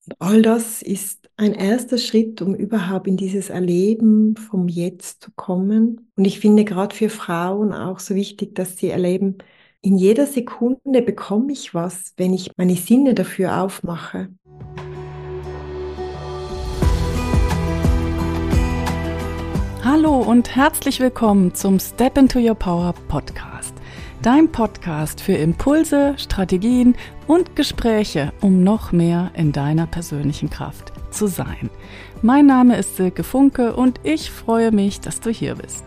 All das ist ein erster Schritt, um überhaupt in dieses Erleben vom Jetzt zu kommen. Und ich finde gerade für Frauen auch so wichtig, dass sie erleben, in jeder Sekunde bekomme ich was, wenn ich meine Sinne dafür aufmache. Hallo und herzlich willkommen zum Step into Your Power Podcast. Dein Podcast für Impulse, Strategien und Gespräche, um noch mehr in deiner persönlichen Kraft zu sein. Mein Name ist Silke Funke und ich freue mich, dass du hier bist.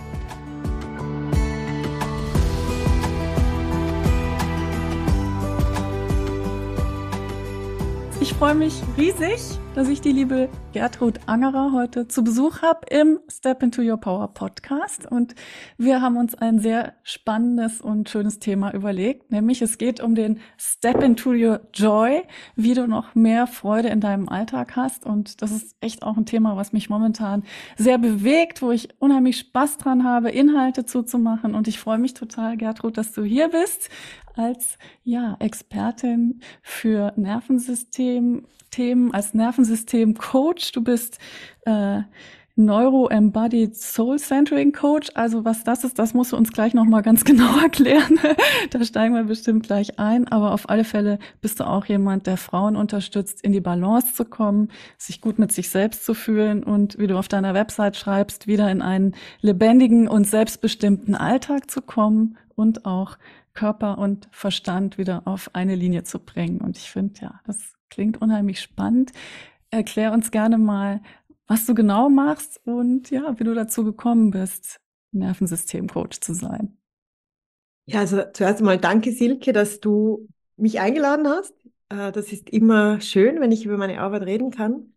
Ich freue mich riesig, dass ich die liebe Gertrud Angerer heute zu Besuch habe im Step into Your Power Podcast. Und wir haben uns ein sehr spannendes und schönes Thema überlegt, nämlich es geht um den Step into Your Joy, wie du noch mehr Freude in deinem Alltag hast. Und das ist echt auch ein Thema, was mich momentan sehr bewegt, wo ich unheimlich Spaß dran habe, Inhalte zuzumachen. Und ich freue mich total, Gertrud, dass du hier bist als Expertin für Nervensystem-Themen, als Nervensystem-Coach. Du bist Neuro-Embodied Soul-Centering-Coach. Also was das ist, das musst du uns gleich nochmal ganz genau erklären. Da steigen wir bestimmt gleich ein. Aber auf alle Fälle bist du auch jemand, der Frauen unterstützt, in die Balance zu kommen, sich gut mit sich selbst zu fühlen und, wie du auf deiner Website schreibst, wieder in einen lebendigen und selbstbestimmten Alltag zu kommen und auch Körper und Verstand wieder auf eine Linie zu bringen. Und ich finde, ja, das klingt unheimlich spannend. Erklär uns gerne mal, was du genau machst und ja, wie du dazu gekommen bist, Nervensystemcoach zu sein. Ja, also zuerst einmal danke, Silke, dass du mich eingeladen hast. Das ist immer schön, wenn ich über meine Arbeit reden kann.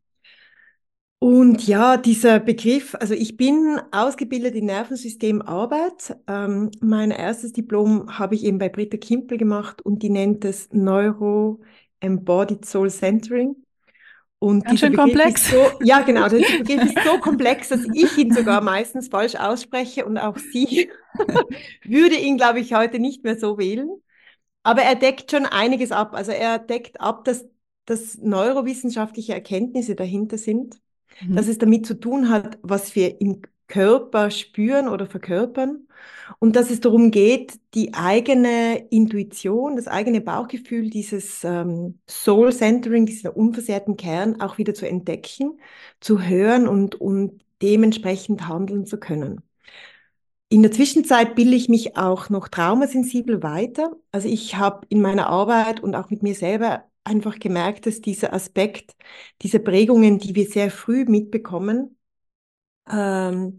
Und ja, dieser Begriff, also ich bin ausgebildet in Nervensystemarbeit. Mein erstes Diplom habe ich eben bei Britta Kimpel gemacht und die nennt es Neuro Embodied Soul Centering. Und Ganz dieser schön Begriff ist komplex. so, ja genau, dieser Begriff ist so komplex, dass ich ihn sogar meistens falsch ausspreche und auch sie würde ihn, glaube ich, heute nicht mehr so wählen. Aber er deckt schon einiges ab. Also er deckt ab, dass neurowissenschaftliche Erkenntnisse dahinter sind, dass Mhm. es damit zu tun hat, was wir im Körper spüren oder verkörpern und dass es darum geht, die eigene Intuition, das eigene Bauchgefühl, dieses Soul Centering, dieser unversehrten Kern auch wieder zu entdecken, zu hören und dementsprechend handeln zu können. In der Zwischenzeit bilde ich mich auch noch traumasensibel weiter. Also ich habe in meiner Arbeit und auch mit mir selber einfach gemerkt, dass dieser Aspekt, diese Prägungen, die wir sehr früh mitbekommen, ähm,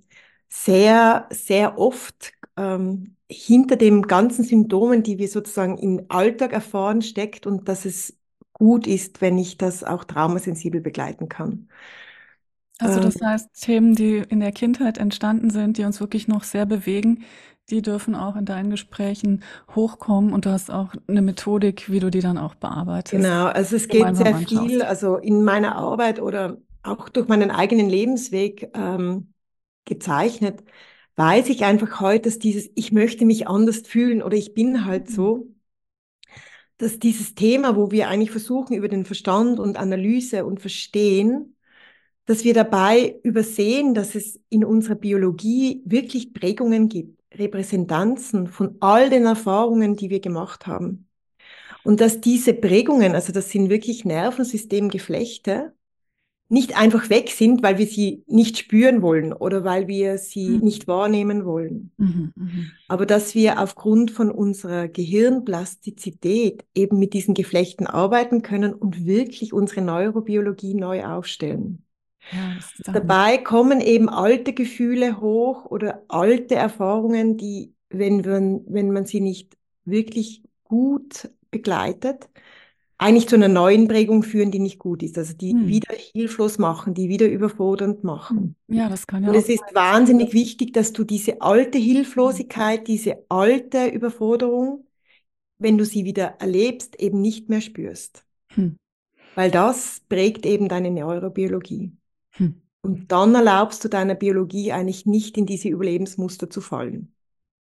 sehr oft hinter den ganzen Symptomen, die wir sozusagen im Alltag erfahren, steckt und dass es gut ist, wenn ich das auch traumasensibel begleiten kann. Also Ähm, das heißt, Themen, die in der Kindheit entstanden sind, die uns wirklich noch sehr bewegen, die dürfen auch in deinen Gesprächen hochkommen und du hast auch eine Methodik, wie du die dann auch bearbeitest, Genau, also es geht gemeinsam sehr viel, anschaust. also in meiner Arbeit oder auch durch meinen eigenen Lebensweg gezeichnet, weiß ich einfach heute, dass dieses Ich möchte mich anders fühlen oder ich bin halt so, dass dieses Thema, wo wir eigentlich versuchen, über den Verstand und Analyse und Verstehen, dass wir dabei übersehen, dass es in unserer Biologie wirklich Prägungen gibt, Repräsentanzen von all den Erfahrungen, die wir gemacht haben. Und dass diese Prägungen, also das sind wirklich Nervensystemgeflechte, nicht einfach weg sind, weil wir sie nicht spüren wollen oder weil wir sie Mhm. nicht wahrnehmen wollen. Mhm. Mhm. Aber dass wir aufgrund von unserer Gehirnplastizität eben mit diesen Geflechten arbeiten können und wirklich unsere Neurobiologie neu aufstellen. Ja, das ist der Hammer. Dabei kommen eben alte Gefühle hoch oder alte Erfahrungen, die, wenn man sie nicht wirklich gut begleitet, eigentlich zu einer neuen Prägung führen, die nicht gut ist. Also die Hm. wieder hilflos machen, die wieder überfordernd Hm. machen. Ja, das kann Und ja auch es ist sein. wahnsinnig wichtig, dass du diese alte Mhm. Hilflosigkeit, diese alte Überforderung, wenn du sie wieder erlebst, eben nicht mehr spürst. Hm. Weil das prägt eben deine Neurobiologie. Hm. Und dann erlaubst du deiner Biologie eigentlich nicht in diese Überlebensmuster zu fallen.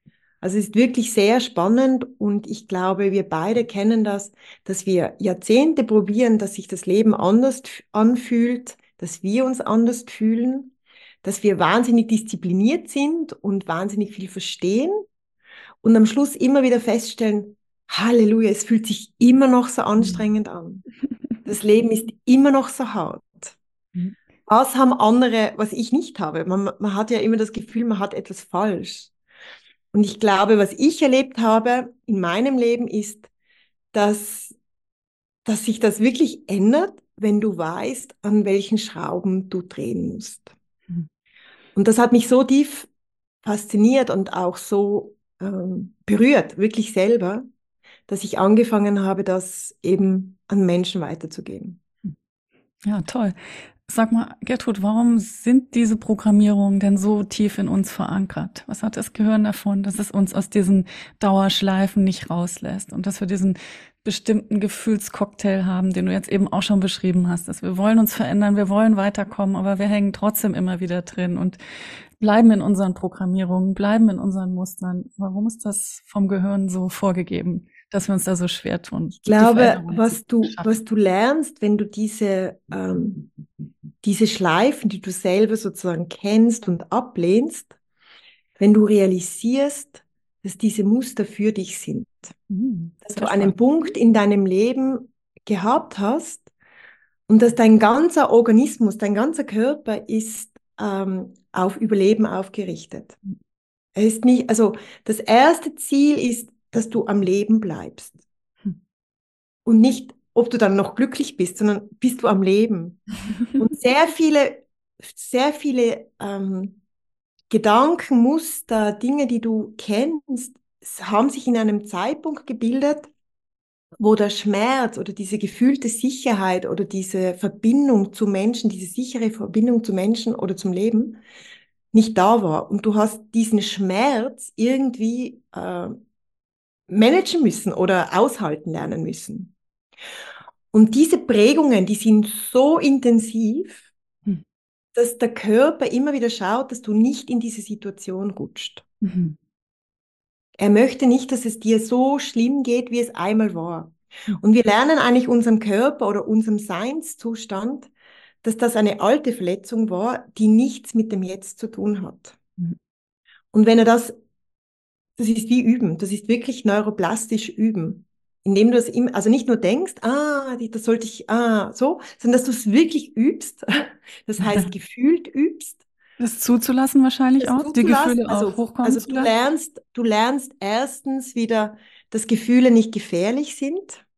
Also es ist wirklich sehr spannend und ich glaube, wir beide kennen das, dass wir Jahrzehnte probieren, dass sich das Leben anders anfühlt, dass wir uns anders fühlen, dass wir wahnsinnig diszipliniert sind und wahnsinnig viel verstehen und am Schluss immer wieder feststellen, Halleluja, es fühlt sich immer noch so anstrengend an. Das Leben ist immer noch so hart. Was haben andere, was ich nicht habe? Man hat ja immer das Gefühl, man hat etwas falsch. Und ich glaube, was ich erlebt habe in meinem Leben ist, dass, dass sich das wirklich ändert, wenn du weißt, an welchen Schrauben du drehen musst. Und das hat mich so tief fasziniert und auch so berührt, wirklich selber, dass ich angefangen habe, das eben an Menschen weiterzugeben. Ja, toll. Sag mal, Gertrud, warum sind diese Programmierungen denn so tief in uns verankert? Was hat das Gehirn davon, dass es uns aus diesen Dauerschleifen nicht rauslässt und dass wir diesen bestimmten Gefühlscocktail haben, den du jetzt eben auch schon beschrieben hast, dass wir wollen uns verändern, wir wollen weiterkommen, aber wir hängen trotzdem immer wieder drin und bleiben in unseren Programmierungen, bleiben in unseren Mustern. Warum ist das vom Gehirn so vorgegeben, dass wir uns da so schwer tun? Ich glaube, was du lernst, wenn du diese Schleifen, die du selber sozusagen kennst und ablehnst, wenn du realisierst, dass diese Muster für dich sind. Dass du einen Punkt in deinem Leben gehabt hast und dass dein ganzer Organismus, dein ganzer Körper ist auf Überleben aufgerichtet. Er ist nicht, also das erste Ziel ist, dass du am Leben bleibst. Und nicht, ob du dann noch glücklich bist, sondern bist du am Leben. Und sehr viele Gedanken, Muster, Dinge, die du kennst, haben sich in einem Zeitpunkt gebildet, wo der Schmerz oder diese gefühlte Sicherheit oder diese Verbindung zu Menschen, diese sichere Verbindung zu Menschen oder zum Leben nicht da war. Und du hast diesen Schmerz irgendwie managen müssen oder aushalten lernen müssen. Und diese Prägungen, die sind so intensiv, dass der Körper immer wieder schaut, dass du nicht in diese Situation rutscht. Er möchte nicht, dass es dir so schlimm geht, wie es einmal war. Und wir lernen eigentlich unserem Körper oder unserem Seinszustand, dass das eine alte Verletzung war, die nichts mit dem Jetzt zu tun hat. Und wenn er das ist wie üben, das ist wirklich neuroplastisch üben. Indem du es immer, also nicht nur denkst, das sollte ich, so, sondern dass du es wirklich übst. Das heißt, gefühlt übst. Das zuzulassen wahrscheinlich Das auch, die zuzulassen, Gefühle auch hochkommen also zu lassen. du lernst erstens wieder, dass Gefühle nicht gefährlich sind.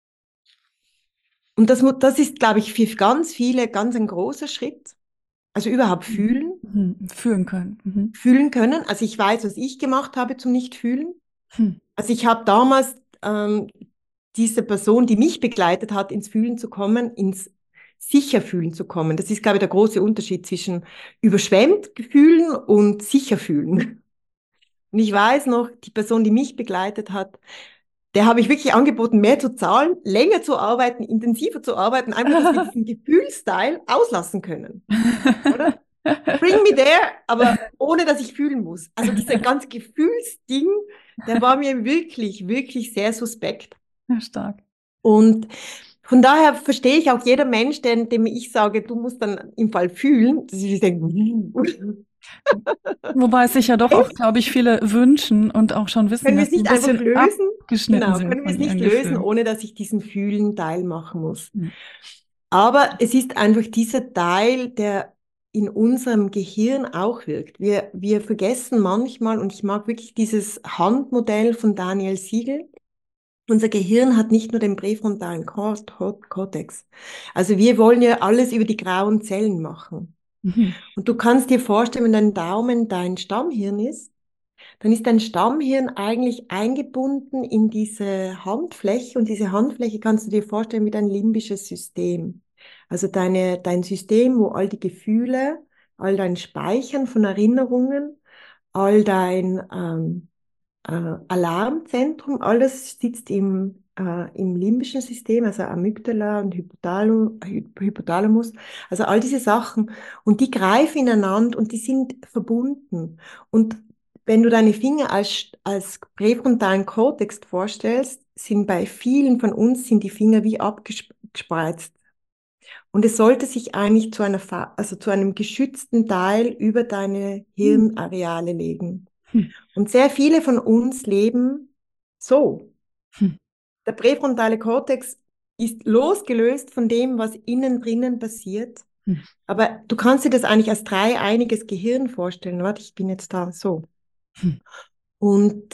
Und das ist, glaube ich, für ganz viele ganz ein großer Schritt. Also überhaupt fühlen. Fühlen können. Fühlen können. Also ich weiß, was ich gemacht habe zum Nicht-Fühlen. Also ich habe damals diese Person, die mich begleitet hat, ins Fühlen zu kommen, ins sicher fühlen zu kommen. Das ist, glaube ich, der große Unterschied zwischen überschwemmt fühlen und sicher fühlen. Und ich weiß noch, die Person, die mich begleitet hat, der habe ich wirklich angeboten, mehr zu zahlen, länger zu arbeiten, intensiver zu arbeiten, einfach, dass wir diesen Gefühlsteil auslassen können. Oder? Bring me there, aber ohne, dass ich fühlen muss. Also dieser ganze Gefühlsding, der war mir wirklich, wirklich sehr suspekt. Ja, stark. Und von daher verstehe ich auch jeder Mensch, dem ich sage, du musst dann im Fall fühlen, dass ich denke, Wobei es sich ja doch auch, glaube ich, viele wünschen und auch schon wissen, können wir dass es sie ein nicht einfach bisschen lösen? abgeschnitten Genau, sind können wir von es nicht ihren lösen, Gefühlen. ohne dass ich diesen Fühlen-Teil machen muss. Aber es ist einfach dieser Teil, der in unserem Gehirn auch wirkt. Wir vergessen manchmal, und ich mag wirklich dieses Handmodell von Daniel Siegel, unser Gehirn hat nicht nur den präfrontalen Kortex. Also wir wollen ja alles über die grauen Zellen machen. Und du kannst dir vorstellen, wenn dein Daumen dein Stammhirn ist, dann ist dein Stammhirn eigentlich eingebunden in diese Handfläche und diese Handfläche kannst du dir vorstellen wie dein limbisches System. Also dein System, wo all die Gefühle, all dein Speichern von Erinnerungen, all dein Alarmzentrum, alles sitzt im limbischen System, also Amygdala und Hypothalamus, also all diese Sachen. Und die greifen ineinander und die sind verbunden. Und wenn du deine Finger als präfrontalen Kortex vorstellst, sind bei vielen von uns sind die Finger wie abgespreizt. Und es sollte sich eigentlich also zu einem geschützten Teil über deine Hirnareale legen. Und sehr viele von uns leben so. Der präfrontale Kortex ist losgelöst von dem, was innen drinnen passiert. Aber du kannst dir das eigentlich als dreieiniges Gehirn vorstellen. Warte, ich bin jetzt da so. Und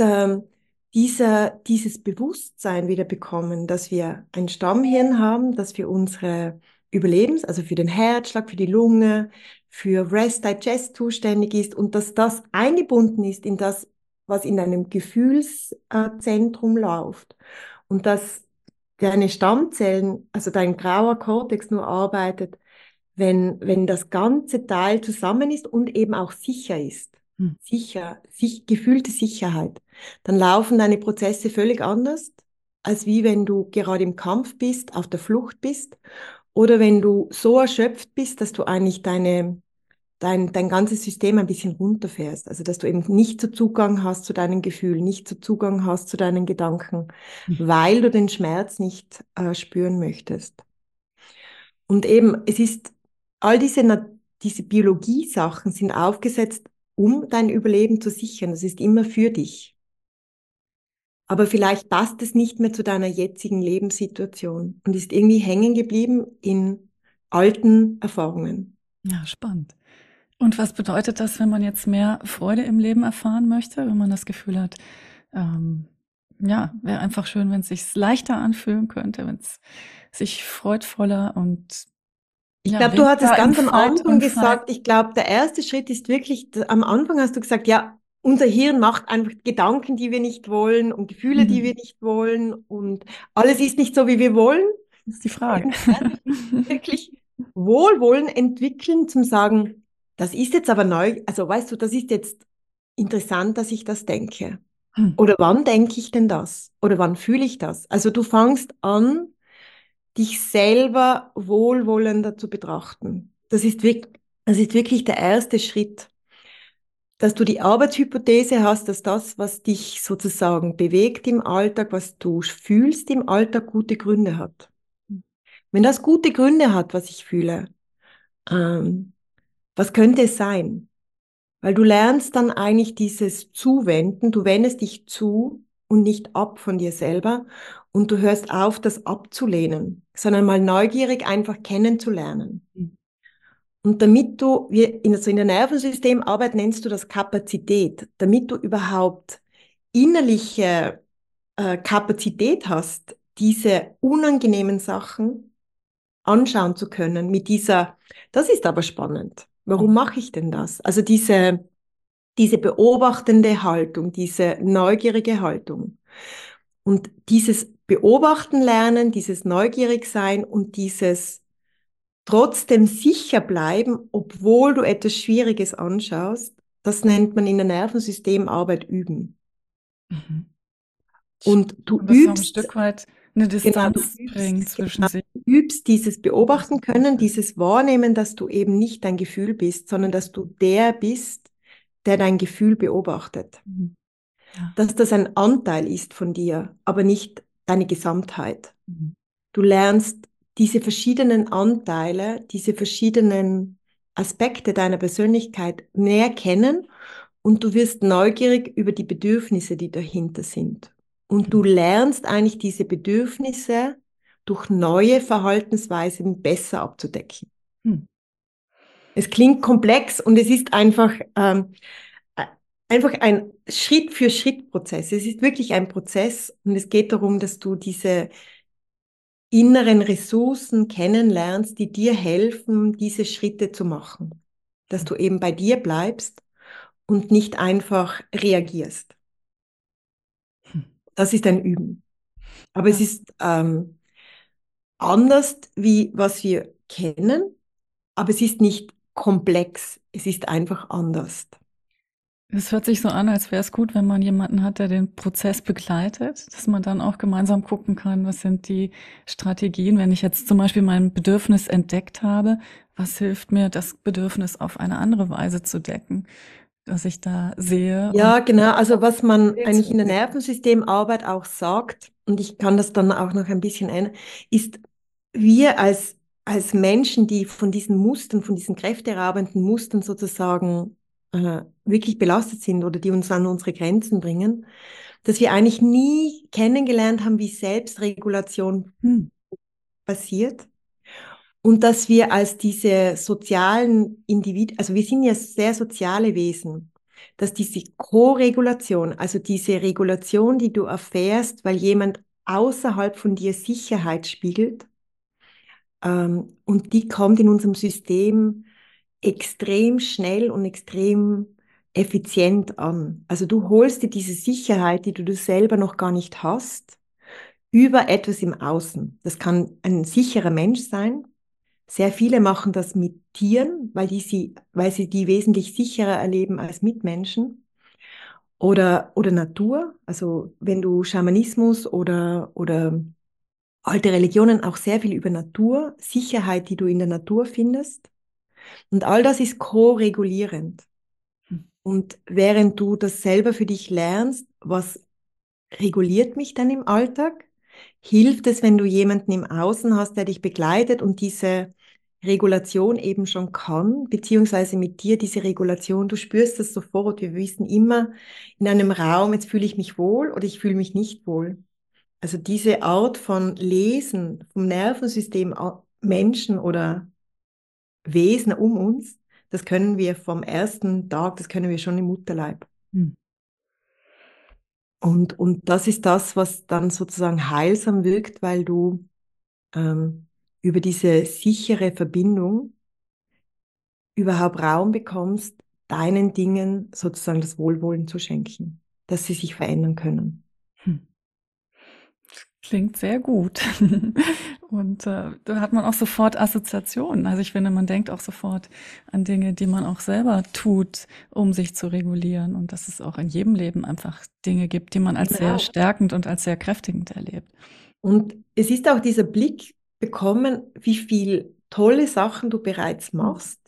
dieses Bewusstsein wieder bekommen, dass wir ein Stammhirn haben, das für unsere also für den Herzschlag, für die Lunge, für Rest Digest zuständig ist und dass das eingebunden ist in das, was in deinem Gefühlszentrum läuft. Und dass deine Stammzellen, also dein grauer Kortex nur arbeitet, wenn das ganze Teil zusammen ist und eben auch sicher ist. Gefühlte Sicherheit. Dann laufen deine Prozesse völlig anders, als wie wenn du gerade im Kampf bist, auf der Flucht bist, oder wenn du so erschöpft bist, dass du eigentlich dein ganzes System ein bisschen runterfährst. Also, dass du eben nicht so Zugang hast zu deinen Gefühlen, nicht so Zugang hast zu deinen Gedanken, weil du den Schmerz nicht spüren möchtest. Und eben, all diese Biologie-Sachen sind aufgesetzt, um dein Überleben zu sichern. Das ist immer für dich. Aber vielleicht passt es nicht mehr zu deiner jetzigen Lebenssituation und ist irgendwie hängen geblieben in alten Erfahrungen. Ja, spannend. Und was bedeutet das, wenn man jetzt mehr Freude im Leben erfahren möchte, wenn man das Gefühl hat, ja, wäre einfach schön, wenn es sich leichter anfühlen könnte, wenn es sich freudvoller und Ich ja, glaube, du hattest weniger in ganz am Fight Anfang und Flight. gesagt, ich glaube, der erste Schritt ist wirklich, am Anfang hast du gesagt, ja, unser Hirn macht einfach Gedanken, die wir nicht wollen und Gefühle, die wir nicht wollen und alles ist nicht so, wie wir wollen. Das ist die Frage. Wirklich Wohlwollen entwickeln, zum sagen, das ist jetzt aber neu, also weißt du, das ist jetzt interessant, dass ich das denke. Oder wann denke ich denn das? Oder wann fühle ich das? Also du fangst an, dich selber wohlwollender zu betrachten. Das ist wirklich der erste Schritt, dass du die Arbeitshypothese hast, dass das, was dich sozusagen bewegt im Alltag, was du fühlst im Alltag, gute Gründe hat. Wenn das gute Gründe hat, was ich fühle, was könnte es sein? Weil du lernst dann eigentlich dieses Zuwenden, du wendest dich zu und nicht ab von dir selber und du hörst auf, das abzulehnen, sondern mal neugierig einfach kennenzulernen. Und also in der Nervensystemarbeit nennst du das Kapazität, damit du überhaupt innerliche Kapazität hast, diese unangenehmen Sachen anschauen zu können das ist aber spannend. Warum mache ich denn das? Also diese beobachtende Haltung, diese neugierige Haltung. Und dieses Beobachten lernen, dieses neugierig sein und dieses trotzdem sicher bleiben, obwohl du etwas Schwieriges anschaust, das nennt man in der Nervensystemarbeit üben. Und du Und das so ein übst, Stück weit eine genau, Distanz bringen zwischen sich. du übst dieses Beobachten können, dieses Wahrnehmen, dass du eben nicht dein Gefühl bist, sondern dass du der bist, der dein Gefühl beobachtet. Ja. Dass das ein Anteil ist von dir, aber nicht deine Gesamtheit. Du lernst diese verschiedenen Anteile, diese verschiedenen Aspekte deiner Persönlichkeit näher kennen und du wirst neugierig über die Bedürfnisse, die dahinter sind. Und du lernst eigentlich diese Bedürfnisse durch neue Verhaltensweisen besser abzudecken. Es klingt komplex und es ist einfach ein Schritt-für-Schritt-Prozess. Es ist wirklich ein Prozess und es geht darum, dass du diese inneren Ressourcen kennenlernst, die dir helfen, diese Schritte zu machen. Dass du eben bei dir bleibst und nicht einfach reagierst. Das ist ein Üben. Aber es ist anders, wie was wir kennen, aber es ist nicht komplex. Es ist einfach anders. Es hört sich so an, als wäre es gut, wenn man jemanden hat, der den Prozess begleitet, dass man dann auch gemeinsam gucken kann, was sind die Strategien, wenn ich jetzt zum Beispiel mein Bedürfnis entdeckt habe, was hilft mir, das Bedürfnis auf eine andere Weise zu decken? was ich da sehe. Und Ja, genau. Also was man eigentlich in der Nervensystemarbeit auch sagt, und ich kann das dann auch noch ein bisschen ändern, ist, wir als Menschen, die von diesen Mustern, von diesen kräfteraubenden Mustern sozusagen wirklich belastet sind oder die uns an unsere Grenzen bringen, dass wir eigentlich nie kennengelernt haben, wie Selbstregulation hm, passiert. Und dass wir als diese sozialen Individuen, also wir sind ja sehr soziale Wesen, dass diese Co-Regulation, also diese Regulation, die du erfährst, weil jemand außerhalb von dir Sicherheit spiegelt, und die kommt in unserem System extrem schnell und extrem effizient an. Also du holst dir diese Sicherheit, die du selber noch gar nicht hast, über etwas im Außen. Das kann ein sicherer Mensch sein. Sehr viele machen das mit Tieren, weil sie die wesentlich sicherer erleben als Mitmenschen. Oder Natur, also wenn du Schamanismus oder alte Religionen auch sehr viel über Natur, Sicherheit, die du in der Natur findest. Und all das ist ko-regulierend. hm, Und während du das selber für dich lernst, was reguliert mich denn im Alltag? Hilft es, wenn du jemanden im Außen hast, der dich begleitet und diese Regulation eben schon kann, beziehungsweise mit dir diese Regulation, du spürst das sofort. Wir wissen immer in einem Raum, jetzt fühle ich mich wohl oder ich fühle mich nicht wohl. Also diese Art von Lesen vom Nervensystem Menschen oder Wesen um uns, das können wir vom ersten Tag, das können wir schon im Mutterleib. hm, Und das ist das, was dann sozusagen heilsam wirkt, weil du über diese sichere Verbindung überhaupt Raum bekommst, deinen Dingen sozusagen das Wohlwollen zu schenken, dass sie sich verändern können. hm. Klingt sehr gut. Und da hat man auch sofort Assoziationen. Also ich finde, man denkt auch sofort an Dinge, die man auch selber tut, um sich zu regulieren. Und dass es auch in jedem Leben einfach Dinge gibt, die man als sehr Genau. stärkend und als sehr kräftigend erlebt. Und es ist auch dieser Blick bekommen, wie viel tolle Sachen du bereits machst,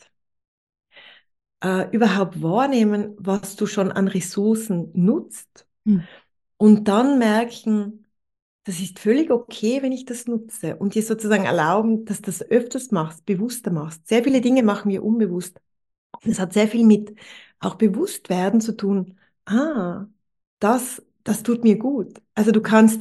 überhaupt wahrnehmen, was du schon an Ressourcen nutzt Hm. und dann merken, das ist völlig okay, wenn ich das nutze und dir sozusagen erlauben, dass du das öfters machst, bewusster machst. Sehr viele Dinge machen wir unbewusst. Das hat sehr viel mit auch Bewusstwerden zu tun. Ah, das tut mir gut. Also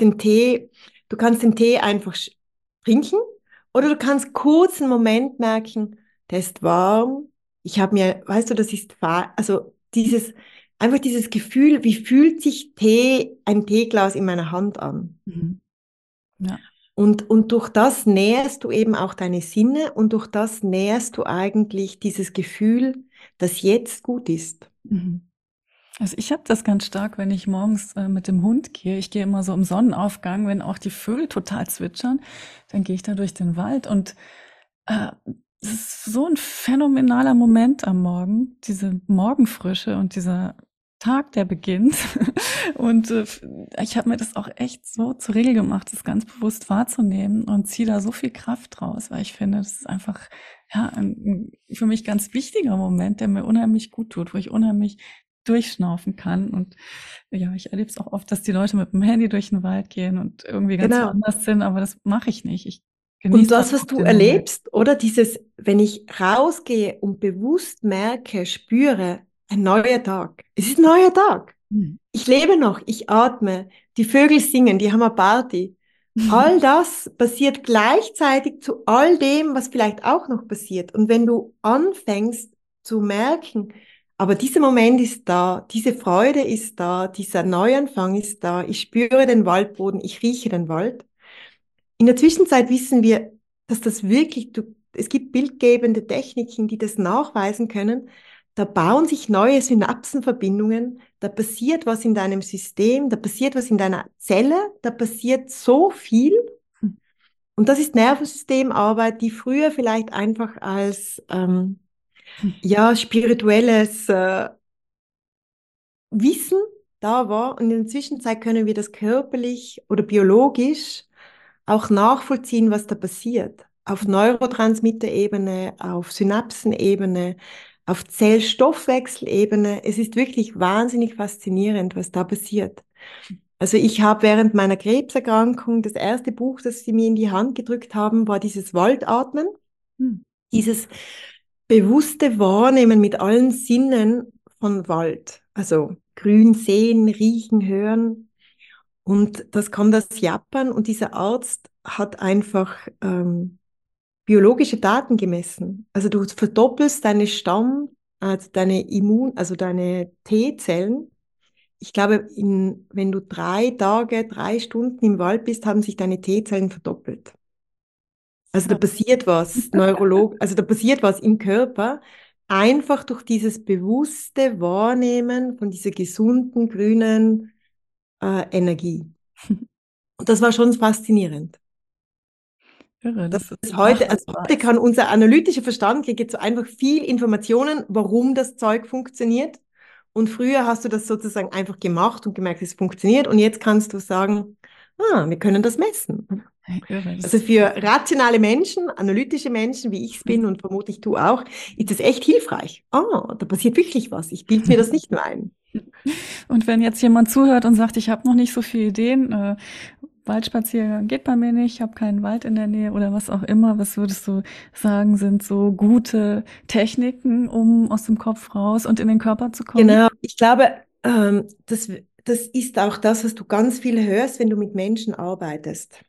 du kannst den Tee einfach trinken oder du kannst kurz einen Moment merken, der ist warm. Ich habe mir, weißt du, das ist, also einfach dieses Gefühl, wie fühlt sich ein Teeglas in meiner Hand an? Mhm. Ja. Und durch das nährst du eben auch deine Sinne und durch das nährst du eigentlich dieses Gefühl, dass jetzt gut ist. Mhm. Also ich habe das ganz stark, wenn ich morgens mit dem Hund gehe. Ich gehe immer so im Sonnenaufgang, wenn auch die Vögel total zwitschern, dann gehe ich da durch den Wald und äh, es ist so ein phänomenaler Moment am Morgen, diese Morgenfrische und dieser Tag, der beginnt. Und ich habe mir das auch echt so zur Regel gemacht, das ganz bewusst wahrzunehmen und ziehe da so viel Kraft raus, weil ich finde, das ist einfach ja ein für mich ganz wichtiger Moment, der mir unheimlich gut tut, wo ich unheimlich durchschnaufen kann. Und ja, ich erlebe es auch oft, dass die Leute mit dem Handy durch den Wald gehen und irgendwie ganz Genau. woanders sind, aber das mache ich nicht. Ich Und genieße dann das, was auch du den Moment. erlebst, oder dieses, wenn ich rausgehe und bewusst merke, spüre, ein neuer Tag. Es ist ein neuer Tag. Mhm. Ich lebe noch, ich atme, die Vögel singen, die haben eine Party. All das passiert gleichzeitig zu all dem, was vielleicht auch noch passiert. Und wenn du anfängst zu merken, aber dieser Moment ist da, diese Freude ist da, dieser Neuanfang ist da, ich spüre den Waldboden, ich rieche den Wald. In der Zwischenzeit wissen wir, dass das wirklich, es gibt bildgebende Techniken, die das nachweisen können. Da bauen sich neue Synapsenverbindungen, da passiert was in deinem System, da passiert was in deiner Zelle, da passiert so viel. Und das ist Nervensystemarbeit, die früher vielleicht einfach als ja, spirituelles Wissen da war. Und in der Zwischenzeit können wir das körperlich oder biologisch auch nachvollziehen, was da passiert. Auf Neurotransmitter-Ebene, auf Synapsenebene, auf Zellstoffwechselebene. Es ist wirklich wahnsinnig faszinierend, was da passiert. Also ich habe während meiner Krebserkrankung, das erste Buch, das sie mir in die Hand gedrückt haben, war dieses Waldatmen, Hm. dieses bewusste Wahrnehmen mit allen Sinnen von Wald. Also grün sehen, riechen, hören. Und das kommt aus Japan und dieser Arzt hat einfach biologische Daten gemessen. Also du verdoppelst deine also deine also deine T-Zellen. Ich glaube, wenn du 3 Tage, 3 Stunden im Wald bist, haben sich deine T-Zellen verdoppelt. Also da passiert was, also da passiert was im Körper, einfach durch dieses bewusste Wahrnehmen von dieser gesunden, grünen Energie. Und das war schon faszinierend. Irre, das ist Also nachweisbar. heute kann unser analytischer Verstand kriegt jetzt so einfach viel Informationen, warum das Zeug funktioniert. Und früher hast du das sozusagen einfach gemacht und gemerkt, es funktioniert. Und jetzt kannst du sagen, wir können das messen. Irre, Also das für rationale Menschen, analytische Menschen, wie ich es bin und vermutlich du auch, ist das echt hilfreich. Da passiert wirklich was. Ich bilde mir das nicht nur ein. Und wenn jetzt jemand zuhört und sagt, ich habe noch nicht so viele Ideen, Waldspaziergang geht bei mir nicht, ich habe keinen Wald in der Nähe oder was auch immer, was würdest du sagen, sind so gute Techniken, um aus dem Kopf raus und in den Körper zu kommen? Genau, ich glaube, das ist auch das, was du ganz viel hörst, wenn du mit Menschen arbeitest.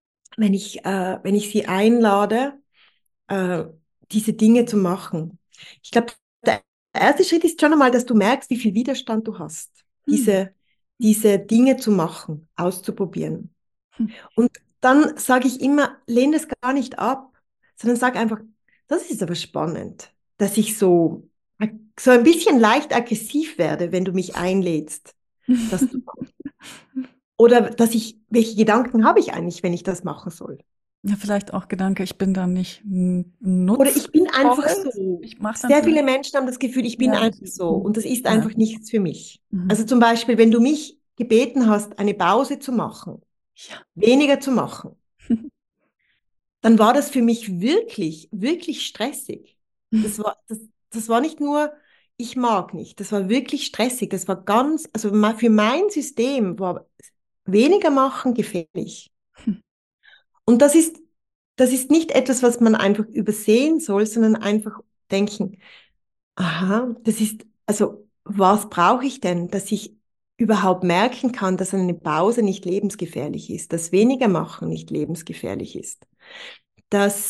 Wenn ich sie einlade, äh, diese Dinge zu machen. Ich glaube, der erste Schritt ist schon einmal, dass du merkst, wie viel Widerstand du hast, Hm. diese Dinge zu machen, auszuprobieren. Hm. Und dann sage ich immer, lehne es gar nicht ab, sondern sag einfach, das ist aber spannend, dass ich so ein bisschen leicht aggressiv werde, wenn du mich einlädst. Dass du, oder welche Gedanken habe ich eigentlich, wenn ich das machen soll? Ja, vielleicht auch Gedanke, ich bin dann nicht Oder ich bin einfach nutzvoll. so. Ich mache dann Sehr viele vielleicht, Menschen haben das Gefühl, ich bin ja, einfach so und das ist ja. einfach nichts für mich. Mhm. Also zum Beispiel, wenn du mich gebeten hast, eine Pause zu machen, Ja. weniger zu machen, dann war das für mich wirklich, wirklich stressig. Das war nicht nur, ich mag nicht, das war wirklich stressig. Das war also für mein System war weniger machen gefährlich. Und das ist nicht etwas, was man einfach übersehen soll, sondern einfach denken, aha, also was brauche ich denn, dass ich überhaupt merken kann, dass eine Pause nicht lebensgefährlich ist, dass weniger machen nicht lebensgefährlich ist, dass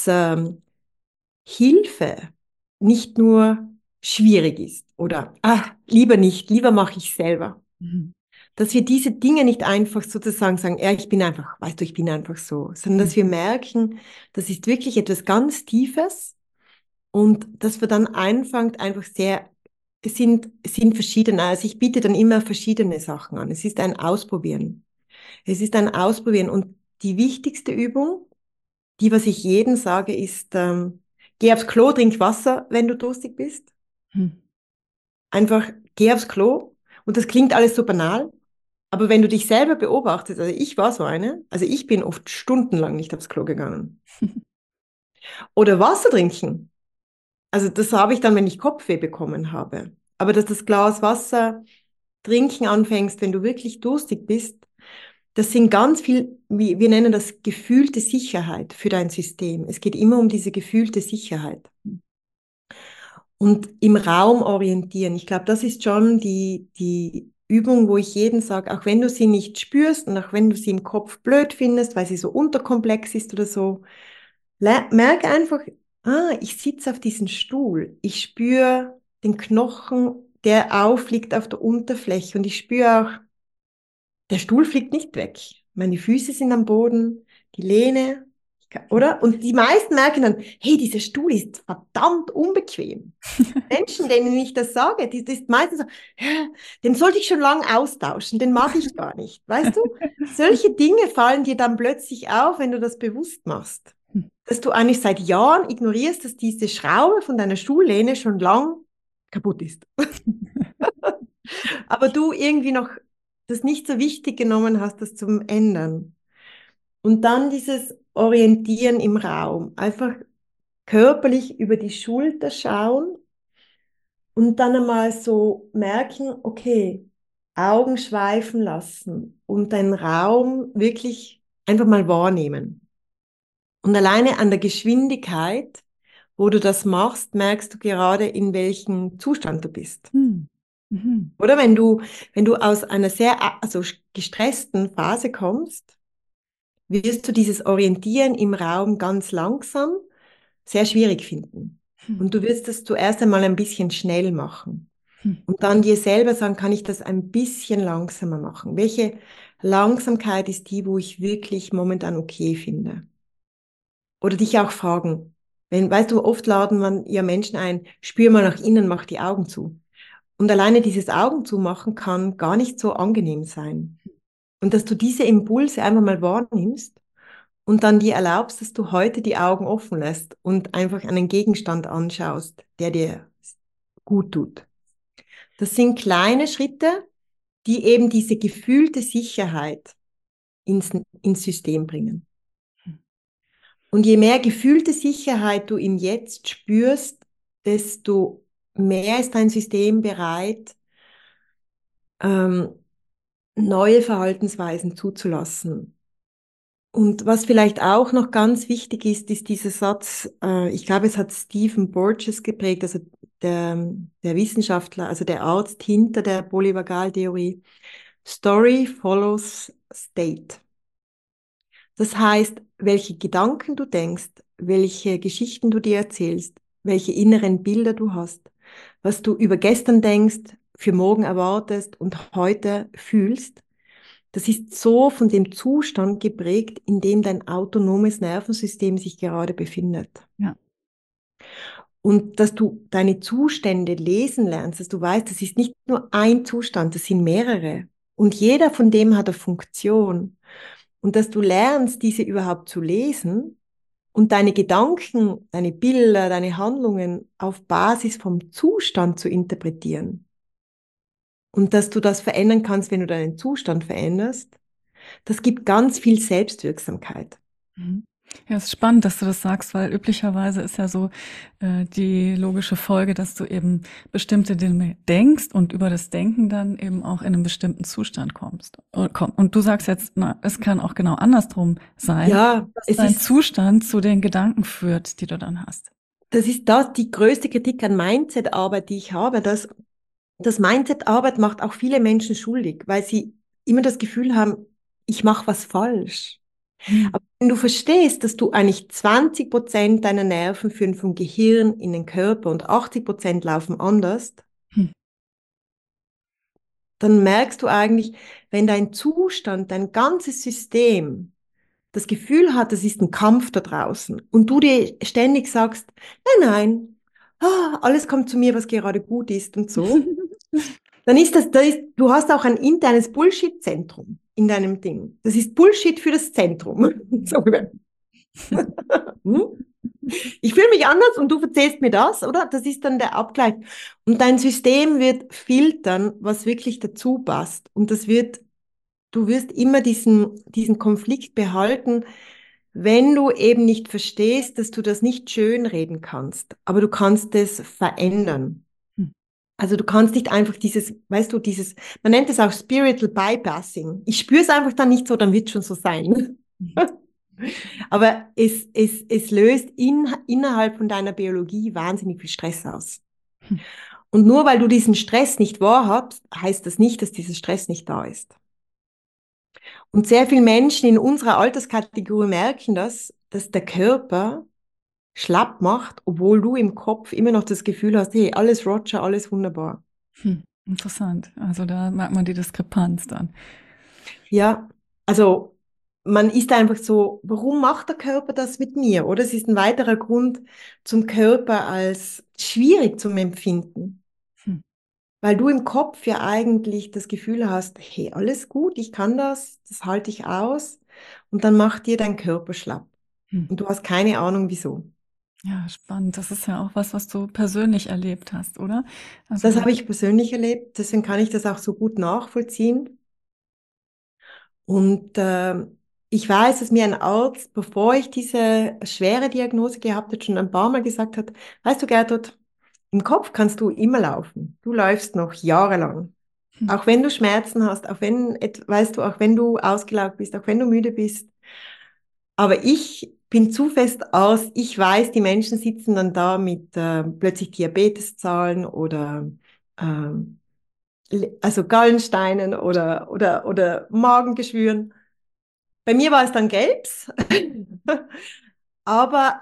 Hilfe nicht nur schwierig ist oder lieber nicht, lieber mache ich selber. Mhm. Dass wir diese Dinge nicht einfach sozusagen sagen, ja, ich bin einfach, weißt du, ich bin einfach so, sondern dass wir merken, das ist wirklich etwas ganz Tiefes und dass wir dann anfangen, einfach es sind verschiedene, also ich biete dann immer verschiedene Sachen an. Es ist ein Ausprobieren. Es ist ein Ausprobieren und die wichtigste Übung, die, was ich jedem sage, ist, geh aufs Klo, trink Wasser, wenn du durstig bist. Hm. Einfach geh aufs Klo. Und das klingt alles so banal, aber wenn du dich selber beobachtest, also ich war so eine, also ich bin oft stundenlang nicht aufs Klo gegangen. Oder Wasser trinken. Also das habe ich dann, wenn ich Kopfweh bekommen habe. Aber dass das Glas Wasser trinken anfängst, wenn du wirklich durstig bist, das sind ganz viel, wir nennen das gefühlte Sicherheit für dein System. Es geht immer um diese gefühlte Sicherheit. Und im Raum orientieren. Ich glaube, das ist schon die Übung, wo ich jedem sage, auch wenn du sie nicht spürst und auch wenn du sie im Kopf blöd findest, weil sie so unterkomplex ist oder so, merke einfach, ich sitze auf diesem Stuhl. Ich spüre den Knochen, der aufliegt auf der Unterfläche und ich spüre auch, der Stuhl fliegt nicht weg. Meine Füße sind am Boden, die Lehne, oder? Und die meisten merken dann, hey, dieser Stuhl ist verdammt unbequem. Menschen, denen ich das sage, die ist meistens so, "Ja, den sollte ich schon lange austauschen, den mag ich gar nicht." Weißt du? Solche Dinge fallen dir dann plötzlich auf, wenn du das bewusst machst. Dass du eigentlich seit Jahren ignorierst, dass diese Schraube von deiner Stuhllehne schon lang kaputt ist. Aber du irgendwie noch das nicht so wichtig genommen hast, das zu ändern. Und dann dieses Orientieren im Raum. Einfach körperlich über die Schulter schauen und dann einmal so merken, okay, Augen schweifen lassen und deinen Raum wirklich einfach mal wahrnehmen. Und alleine an der Geschwindigkeit, wo du das machst, merkst du gerade, in welchem Zustand du bist. Hm. Mhm. Oder wenn du aus einer sehr also gestressten Phase kommst, wirst du dieses Orientieren im Raum ganz langsam sehr schwierig finden. Hm. Und du wirst es zuerst einmal ein bisschen schnell machen. Hm. Und dann dir selber sagen, kann ich das ein bisschen langsamer machen? Welche Langsamkeit ist die, wo ich wirklich momentan okay finde? Oder dich auch fragen, wenn, weißt du, oft laden man ja Menschen ein, spür mal nach innen, mach die Augen zu. Und alleine dieses Augen zumachen kann gar nicht so angenehm sein. Und dass du diese Impulse einfach mal wahrnimmst und dann dir erlaubst, dass du heute die Augen offen lässt und einfach einen Gegenstand anschaust, der dir gut tut. Das sind kleine Schritte, die eben diese gefühlte Sicherheit ins System bringen. Und je mehr gefühlte Sicherheit du im Jetzt spürst, desto mehr ist dein System bereit, ähm, neue Verhaltensweisen zuzulassen. Und was vielleicht auch noch ganz wichtig ist, ist dieser Satz, ich glaube, es hat Stephen Porges geprägt, also der Wissenschaftler, also der Arzt hinter der Polyvagaltheorie. Story follows state. Das heißt, welche Gedanken du denkst, welche Geschichten du dir erzählst, welche inneren Bilder du hast, was du über gestern denkst, für morgen erwartest und heute fühlst, das ist so von dem Zustand geprägt, in dem dein autonomes Nervensystem sich gerade befindet. Ja. Und dass du deine Zustände lesen lernst, dass du weißt, das ist nicht nur ein Zustand, das sind mehrere. Und jeder von dem hat eine Funktion. Und dass du lernst, diese überhaupt zu lesen und deine Gedanken, deine Bilder, deine Handlungen auf Basis vom Zustand zu interpretieren. Und dass du das verändern kannst, wenn du deinen Zustand veränderst, das gibt ganz viel Selbstwirksamkeit. Mhm. Ja, es ist spannend, dass du das sagst, weil üblicherweise ist ja so die logische Folge, dass du eben bestimmte Dinge denkst und über das Denken dann eben auch in einen bestimmten Zustand kommst. Und du sagst jetzt, na, es kann auch genau andersrum sein, Ja, dass es dein ist, Zustand zu den Gedanken führt, die du dann hast. das ist das, die größte Kritik an Mindset-Arbeit, die ich habe, dass das Mindset-Arbeit macht auch viele Menschen schuldig, weil sie immer das Gefühl haben, ich mache was falsch. Hm. Aber wenn du verstehst, dass du eigentlich 20% deiner Nerven führen vom Gehirn in den Körper und 80% laufen anders, Hm. dann merkst du eigentlich, wenn dein Zustand, dein ganzes System das Gefühl hat, es ist ein Kampf da draußen und du dir ständig sagst, nein, nein, alles kommt zu mir, was gerade gut ist und so, dann ist du hast auch ein internes Bullshit-Zentrum in deinem Ding. Das ist Bullshit für das Zentrum. So, hm? Ich fühle mich anders und du erzählst mir das, oder? Das ist dann der Abgleich. Und dein System wird filtern, was wirklich dazu passt. Und du wirst immer diesen Konflikt behalten, wenn du eben nicht verstehst, dass du das nicht schönreden kannst, aber du kannst es verändern. Hm. Also du kannst nicht einfach weißt du, man nennt es auch Spiritual Bypassing. Ich spüre es einfach dann nicht so, dann wird es schon so sein. Aber es löst innerhalb von deiner Biologie wahnsinnig viel Stress aus. Hm. Und nur weil du diesen Stress nicht wahrhabst, heißt das nicht, dass dieser Stress nicht da ist. Und sehr viele Menschen in unserer Alterskategorie merken das, dass der Körper schlapp macht, obwohl du im Kopf immer noch das Gefühl hast, hey, alles Roger, alles wunderbar. Hm. Interessant. Also da merkt man die Diskrepanz dann. Ja, also man ist einfach so, warum macht der Körper das mit mir? Oder es ist ein weiterer Grund zum Körper als schwierig zum Empfinden, Hm. weil du im Kopf ja eigentlich das Gefühl hast, hey, alles gut, ich kann das, das halte ich aus und dann macht dir dein Körper schlapp Hm. und du hast keine Ahnung wieso. Ja, spannend. Das ist ja auch was du persönlich erlebt hast, oder? Also Das du, habe ich persönlich erlebt, deswegen kann ich das auch so gut nachvollziehen. Und ich weiß, dass mir ein Arzt, bevor ich diese schwere Diagnose gehabt habe, schon ein paar Mal gesagt hat, weißt du, Gertrud, Im Kopf kannst du immer laufen. Du läufst noch jahrelang. Auch wenn du Schmerzen hast, auch wenn, weißt du, auch wenn du ausgelaugt bist, auch wenn du müde bist. Aber ich bin zu fest aus, ich weiß, die Menschen sitzen dann da mit plötzlich Diabeteszahlen oder also Gallensteinen oder Magengeschwüren. Bei mir war es dann Gelbs. Aber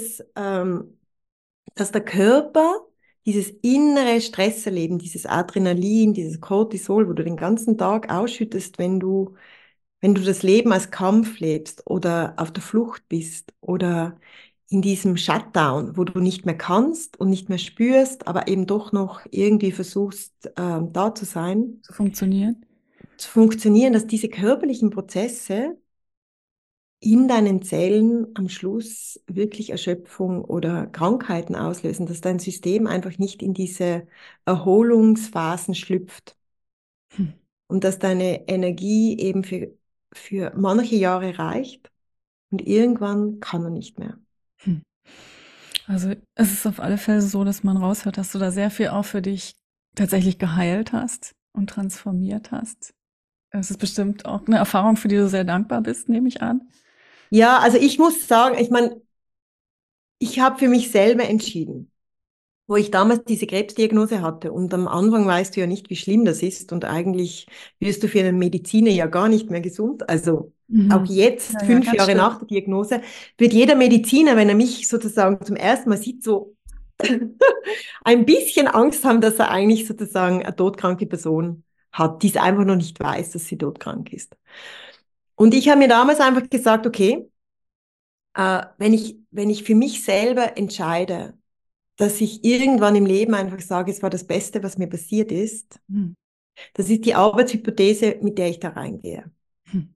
dass der Körper dieses innere Stresserleben, dieses Adrenalin, dieses Cortisol, wo du den ganzen Tag ausschüttest, wenn du das Leben als Kampf lebst oder auf der Flucht bist oder in diesem Shutdown, wo du nicht mehr kannst und nicht mehr spürst, aber eben doch noch irgendwie versuchst, da zu sein, zu funktionieren, dass diese körperlichen Prozesse in deinen Zellen am Schluss wirklich Erschöpfung oder Krankheiten auslösen, dass dein System einfach nicht in diese Erholungsphasen schlüpft und dass deine Energie eben für manche Jahre reicht und irgendwann kann er nicht mehr. Also es ist auf alle Fälle so, dass man raushört, dass du da sehr viel auch für dich tatsächlich geheilt hast und transformiert hast. Es ist bestimmt auch eine Erfahrung, für die du sehr dankbar bist, nehme ich an. Ja, also ich muss sagen, ich meine, ich habe für mich selber entschieden, wo ich damals diese Krebsdiagnose hatte. Und am Anfang weißt du ja nicht, wie schlimm das ist. Und eigentlich wirst du für einen Mediziner ja gar nicht mehr gesund. Also auch jetzt, Ja, ja, 5 Jahre stimmt. nach der Diagnose, wird jeder Mediziner, wenn er mich sozusagen zum ersten Mal sieht, so ein bisschen Angst haben, dass er eigentlich sozusagen eine todkranke Person hat, die es einfach noch nicht weiß, dass sie todkrank ist. Und ich habe mir damals einfach gesagt, okay, wenn ich für mich selber entscheide, dass ich irgendwann im Leben einfach sage, es war das Beste, was mir passiert ist. Hm. Das ist die Arbeitshypothese, mit der ich da reingehe. Hm.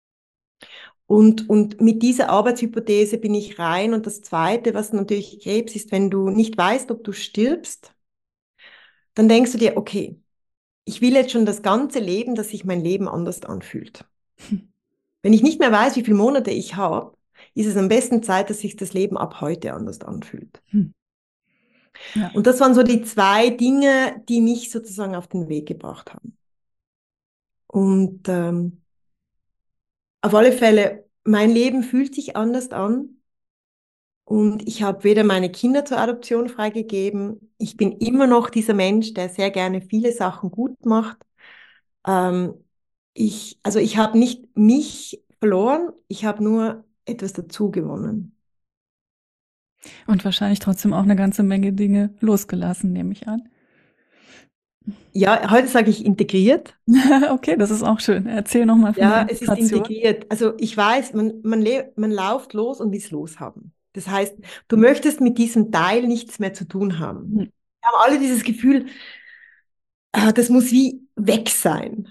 Und mit dieser Arbeitshypothese bin ich rein. Und das Zweite, was natürlich Krebs ist, wenn du nicht weißt, ob du stirbst, dann denkst du dir, okay, ich will jetzt schon das ganze Leben, dass sich mein Leben anders anfühlt. Wenn ich nicht mehr weiß, wie viele Monate ich habe, ist es am besten Zeit, dass sich das Leben ab heute anders anfühlt. Hm. Ja. Und das waren so die zwei Dinge, die mich sozusagen auf den Weg gebracht haben. Und auf alle Fälle, mein Leben fühlt sich anders an. Und ich habe weder meine Kinder zur Adoption freigegeben. Ich bin immer noch dieser Mensch, der sehr gerne viele Sachen gut macht. Ähm, also ich habe nicht mich verloren, ich habe nur etwas dazu gewonnen. Und wahrscheinlich trotzdem auch eine ganze Menge Dinge losgelassen, nehme ich an. Ja, heute sage ich integriert. Okay, das ist auch schön. Erzähl nochmal von der Ja, es ist Integration. integriert. Also ich weiß, man läuft los und will es loshaben. Das heißt, du möchtest mit diesem Teil nichts mehr zu tun haben. Hm. Wir haben alle dieses Gefühl, das muss wie weg sein.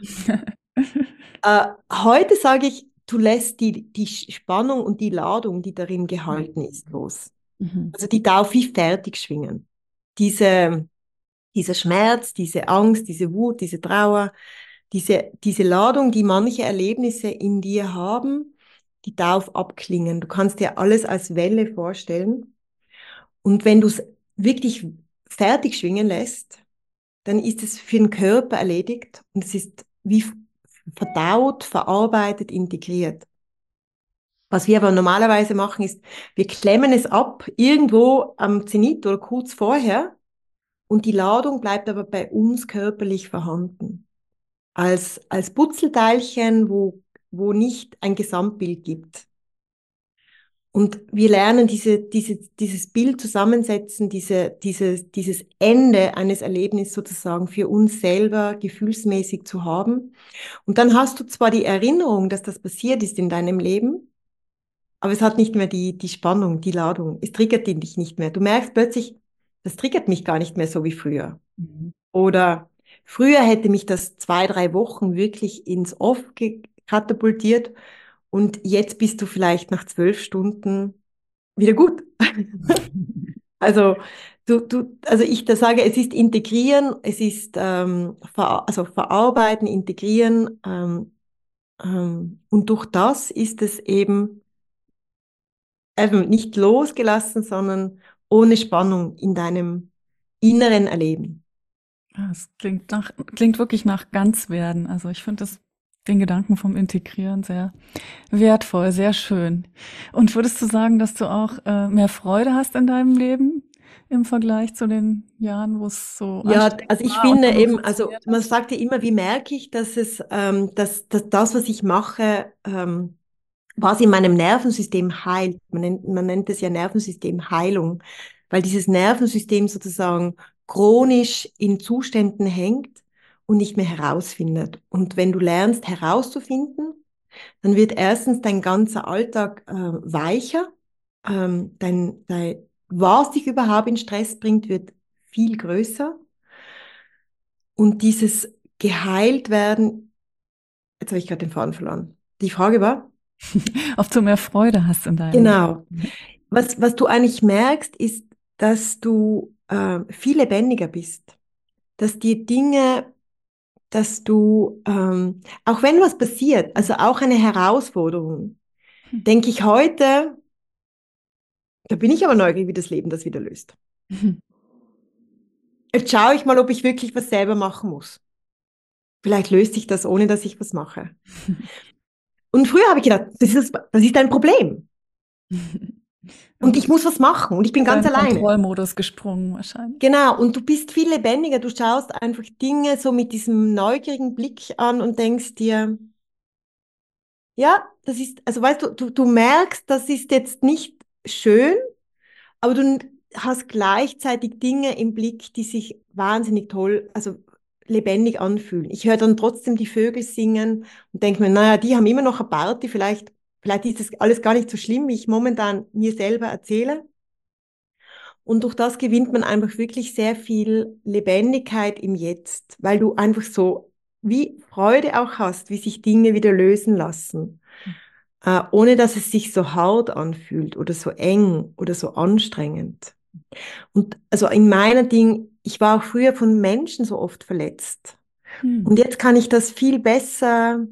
Heute sage ich, du lässt die Spannung und die Ladung, die darin gehalten ist, los. Mhm. Also die darf wie fertig schwingen. Dieser Schmerz, diese Angst, diese Wut, diese Trauer, diese Ladung, die manche Erlebnisse in dir haben, die darf abklingen. Du kannst dir alles als Welle vorstellen. Und wenn du es wirklich fertig schwingen lässt, dann ist es für den Körper erledigt und es ist wie verdaut, verarbeitet, integriert. Was wir aber normalerweise machen, ist, wir klemmen es ab irgendwo am Zenit oder kurz vorher und die Ladung bleibt aber bei uns körperlich vorhanden. Als Putzelteilchen, wo nicht ein Gesamtbild gibt. Und wir lernen dieses Bild zusammensetzen, dieses Ende eines Erlebnisses sozusagen für uns selber gefühlsmäßig zu haben. Und dann hast du zwar die Erinnerung, dass das passiert ist in deinem Leben, aber es hat nicht mehr die Spannung, die Ladung. Es triggert dich nicht mehr. Du merkst plötzlich, das triggert mich gar nicht mehr so wie früher. Mhm. Oder früher hätte mich das 2, 3 Wochen wirklich ins Off katapultiert und jetzt bist du vielleicht nach 12 Stunden wieder gut. Also also ich da sage, es ist integrieren, es ist also verarbeiten, integrieren und durch das ist es eben nicht losgelassen, sondern ohne Spannung inneren Erleben. Ja, es klingt wirklich nach Ganzwerden. Also ich finde den Gedanken vom Integrieren sehr wertvoll, sehr schön. Und würdest du sagen, dass du auch mehr Freude hast in deinem Leben im Vergleich zu den Jahren, wo es so Ja, anstrengend also ich war und finde du nur eben, also funktioniert man hast? sagt ja immer, wie merke ich, dass dass das, was ich mache, was in meinem Nervensystem heilt. Man nennt es ja Nervensystemheilung, weil dieses Nervensystem sozusagen chronisch in Zuständen hängt und nicht mehr herausfindet. Und wenn du lernst herauszufinden, dann wird erstens dein ganzer Alltag weicher, was dich überhaupt in Stress bringt, wird viel größer. Und dieses geheilt werden, jetzt habe ich gerade den Faden verloren. Die Frage war? Ob du mehr Freude hast in deinem Genau. Leben. Was du eigentlich merkst, ist, dass du viel lebendiger bist. Dass dir Dinge, dass du, auch wenn was passiert, also auch eine Herausforderung, denke ich heute, da bin ich aber neugierig, wie das Leben das wieder löst. Jetzt schaue ich mal, ob ich wirklich was selber machen muss. Vielleicht löst sich das, ohne dass ich was mache. Und früher habe ich gedacht, das ist ein Problem. Und Und ich muss was machen und ich bin in ganz deinen alleine. Kontrollmodus gesprungen wahrscheinlich. Genau, und du bist viel lebendiger. Du schaust einfach Dinge so mit diesem neugierigen Blick an und denkst dir, ja, das ist, also weißt du merkst, das ist jetzt nicht schön, aber du hast gleichzeitig Dinge im Blick, die sich wahnsinnig toll, also lebendig anfühlen. Ich höre dann trotzdem die Vögel singen und denke mir, naja, die haben immer noch eine Party, vielleicht ist das alles gar nicht so schlimm, wie ich momentan mir selber erzähle. Und durch das gewinnt man einfach wirklich sehr viel Lebendigkeit im Jetzt, weil du einfach so wie Freude auch hast, wie sich Dinge wieder lösen lassen, ohne dass es sich so hart anfühlt oder so eng oder so anstrengend. Und also in meiner Ding, ich war auch früher von Menschen so oft verletzt. Hm. Und jetzt kann ich das viel besser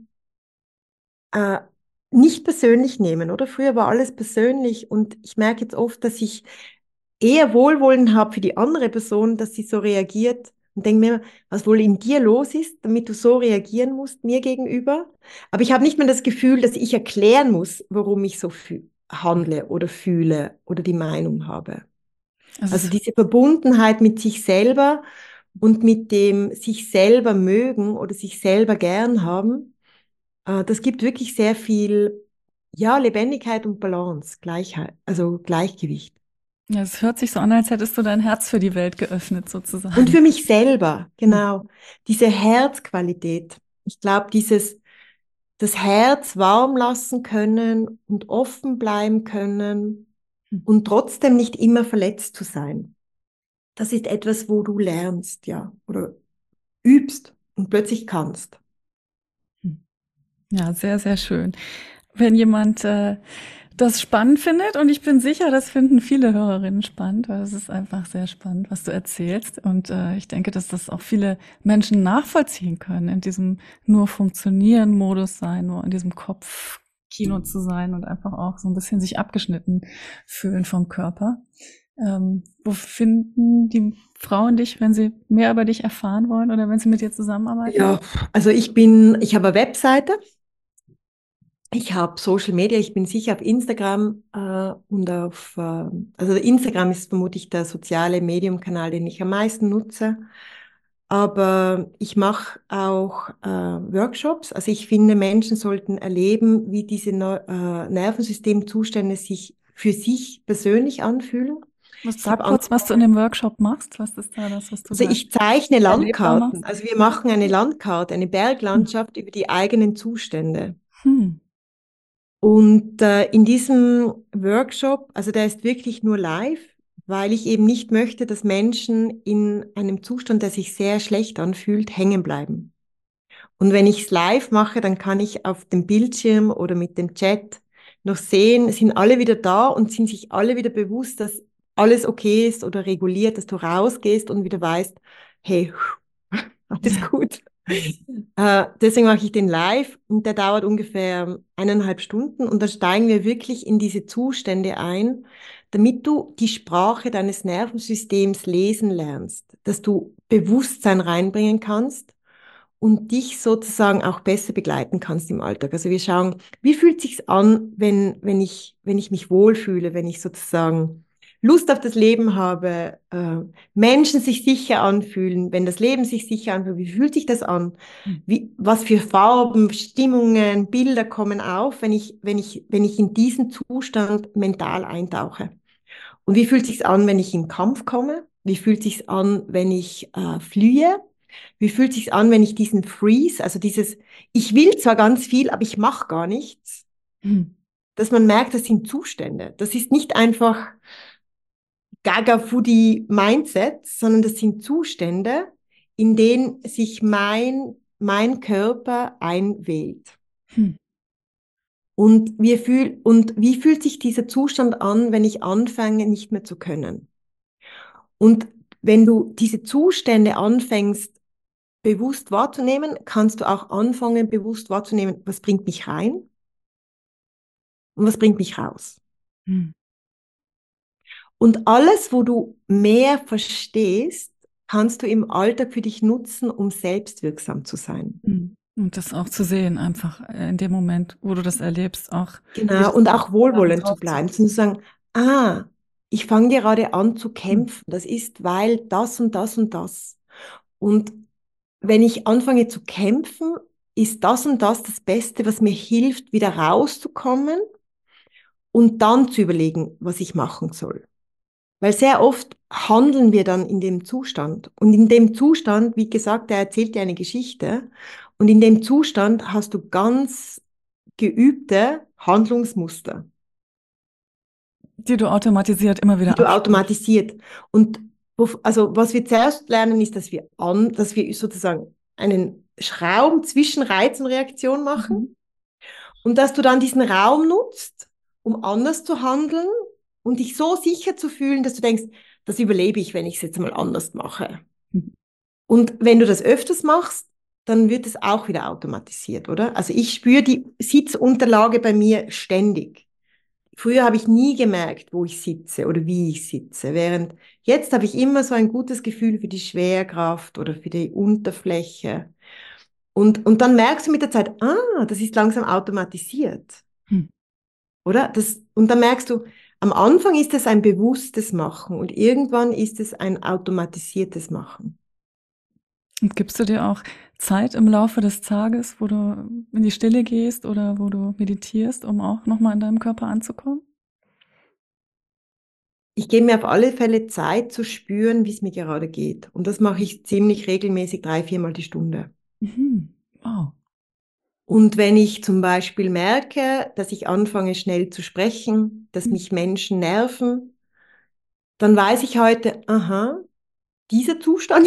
äh, nicht persönlich nehmen, oder? Früher war alles persönlich und ich merke jetzt oft, dass ich eher Wohlwollen habe für die andere Person, dass sie so reagiert und denke mir, was wohl in dir los ist, damit du so reagieren musst mir gegenüber. Aber ich habe nicht mehr das Gefühl, dass ich erklären muss, warum ich so handle oder fühle oder die Meinung habe. Also Also diese Verbundenheit mit sich selber und mit dem sich selber mögen oder sich selber gern haben, das gibt wirklich sehr viel, ja, Lebendigkeit und Balance, Gleichheit, also Gleichgewicht. ja, es hört sich so an, als hättest du dein Herz für die Welt geöffnet, Und sozusagen. für mich selber, Hm. genau, diese Herzqualität. Ich glaube, das Herz warm lassen können und offen bleiben können Hm. und trotzdem nicht immer verletzt zu sein. Das ist etwas, wo du lernst, ja, oder übst und plötzlich kannst. Hm. Ja, sehr, sehr schön. Wenn jemand das spannend findet, und ich bin sicher, das finden viele Hörerinnen spannend, weil es ist einfach sehr spannend, was du erzählst. Und ich denke, dass das auch viele Menschen nachvollziehen können, in diesem nur Funktionieren-Modus sein, nur in diesem Kopfkino zu sein und einfach auch so ein bisschen sich abgeschnitten fühlen vom Körper. Wo finden die Frauen dich, wenn sie mehr über dich erfahren wollen oder wenn sie mit dir zusammenarbeiten wollen? Ja, also ich habe eine Webseite, ich habe Social Media, ich bin sicher auf Instagram und also Instagram ist vermutlich der soziale Mediumkanal, den ich am meisten nutze. Aber ich mache auch Workshops. Also ich finde, Menschen sollten erleben, wie diese Nervensystemzustände sich für sich persönlich anfühlen. Ich Sag habe kurz, was du in dem Workshop machst. Was ist da das, was du also da ich zeichne erlebbar Landkarten. machst? Also wir machen eine Landkarte, eine Hm. Berglandschaft über die eigenen Zustände. Hm. Und in diesem Workshop, also der ist wirklich nur live, weil ich eben nicht möchte, dass Menschen in einem Zustand, der sich sehr schlecht anfühlt, hängen bleiben. Und wenn ich es live mache, dann kann ich auf dem Bildschirm oder mit dem Chat noch sehen, sind alle wieder da und sind sich alle wieder bewusst, dass alles okay ist oder reguliert, dass du rausgehst und wieder weißt, hey, alles gut. Deswegen mache ich den live und der dauert ungefähr 1,5 Stunden und da steigen wir wirklich in diese Zustände ein. damit du die Sprache deines Nervensystems lesen lernst, dass du Bewusstsein reinbringen kannst und dich sozusagen auch besser begleiten kannst im Alltag. Also wir schauen, wie fühlt sich's an, wenn ich mich wohlfühle, wenn ich sozusagen Lust auf das Leben habe, Menschen sich sicher anfühlen, wenn das Leben sich sicher anfühlt, wie fühlt sich das an? Was für Farben, Stimmungen, Bilder kommen auf, wenn ich in diesen Zustand mental eintauche? Und wie fühlt sich's an, wenn ich in Kampf komme? Wie fühlt sich's an, wenn ich flühe? Wie fühlt sich's an, wenn ich diesen Freeze, also dieses, ich will zwar ganz viel, aber ich mache gar nichts, Hm. dass man merkt, das sind Zustände. Das ist nicht einfach Gaga-Foodie-Mindset, sondern das sind Zustände, in denen sich mein Körper einwählt. Hm. Und wie fühlt sich dieser Zustand an, wenn ich anfange, nicht mehr zu können? Und wenn du diese Zustände anfängst, bewusst wahrzunehmen, kannst du auch anfangen, bewusst wahrzunehmen, was bringt mich rein und was bringt mich raus. Hm. Und alles, wo du mehr verstehst, kannst du im Alltag für dich nutzen, um selbstwirksam zu sein. Hm. Und das auch zu sehen, einfach in dem Moment, wo du das erlebst, auch Genau, nicht und auch wohlwollend zu drauf zu. bleiben, sondern zu sagen, ah, ich fange gerade an zu Hm. kämpfen. Das ist, weil das und das und das. Und wenn ich anfange zu kämpfen, ist das und das das Beste, was mir hilft, wieder rauszukommen und dann zu überlegen, was ich machen soll. Weil sehr oft handeln wir dann in dem Zustand. Und in dem Zustand, wie gesagt, er erzählt dir eine Geschichte. Und in dem Zustand hast du ganz geübte Handlungsmuster, Die du automatisiert immer die wieder du abspielst. automatisiert. Und also was wir zuerst lernen, ist, dass wir sozusagen einen Raum zwischen Reiz und Reaktion machen Mhm. und dass du dann diesen Raum nutzt, um anders zu handeln und dich so sicher zu fühlen, dass du denkst, das überlebe ich, wenn ich es jetzt mal anders mache. Und wenn du das öfters machst, dann wird es auch wieder automatisiert, oder? Also ich spüre die Sitzunterlage bei mir ständig. Früher habe ich nie gemerkt, wo ich sitze oder wie ich sitze, während jetzt habe ich immer so ein gutes Gefühl für die Schwerkraft oder für die Unterfläche. Und dann merkst du mit der Zeit, ah, das ist langsam automatisiert, Hm. oder? Und dann merkst du, am Anfang ist es ein bewusstes Machen und irgendwann ist es ein automatisiertes Machen. Und gibst du dir auch Zeit im Laufe des Tages, wo du in die Stille gehst oder wo du meditierst, um auch nochmal in deinem Körper anzukommen? Ich gebe mir auf alle Fälle Zeit zu spüren, wie es mir gerade geht. Und das mache ich ziemlich regelmäßig 3, 4 Mal die Stunde. Mhm. Wow. Und wenn ich zum Beispiel merke, dass ich anfange schnell zu sprechen, dass Hm. mich Menschen nerven, dann weiß ich heute, aha, dieser Zustand.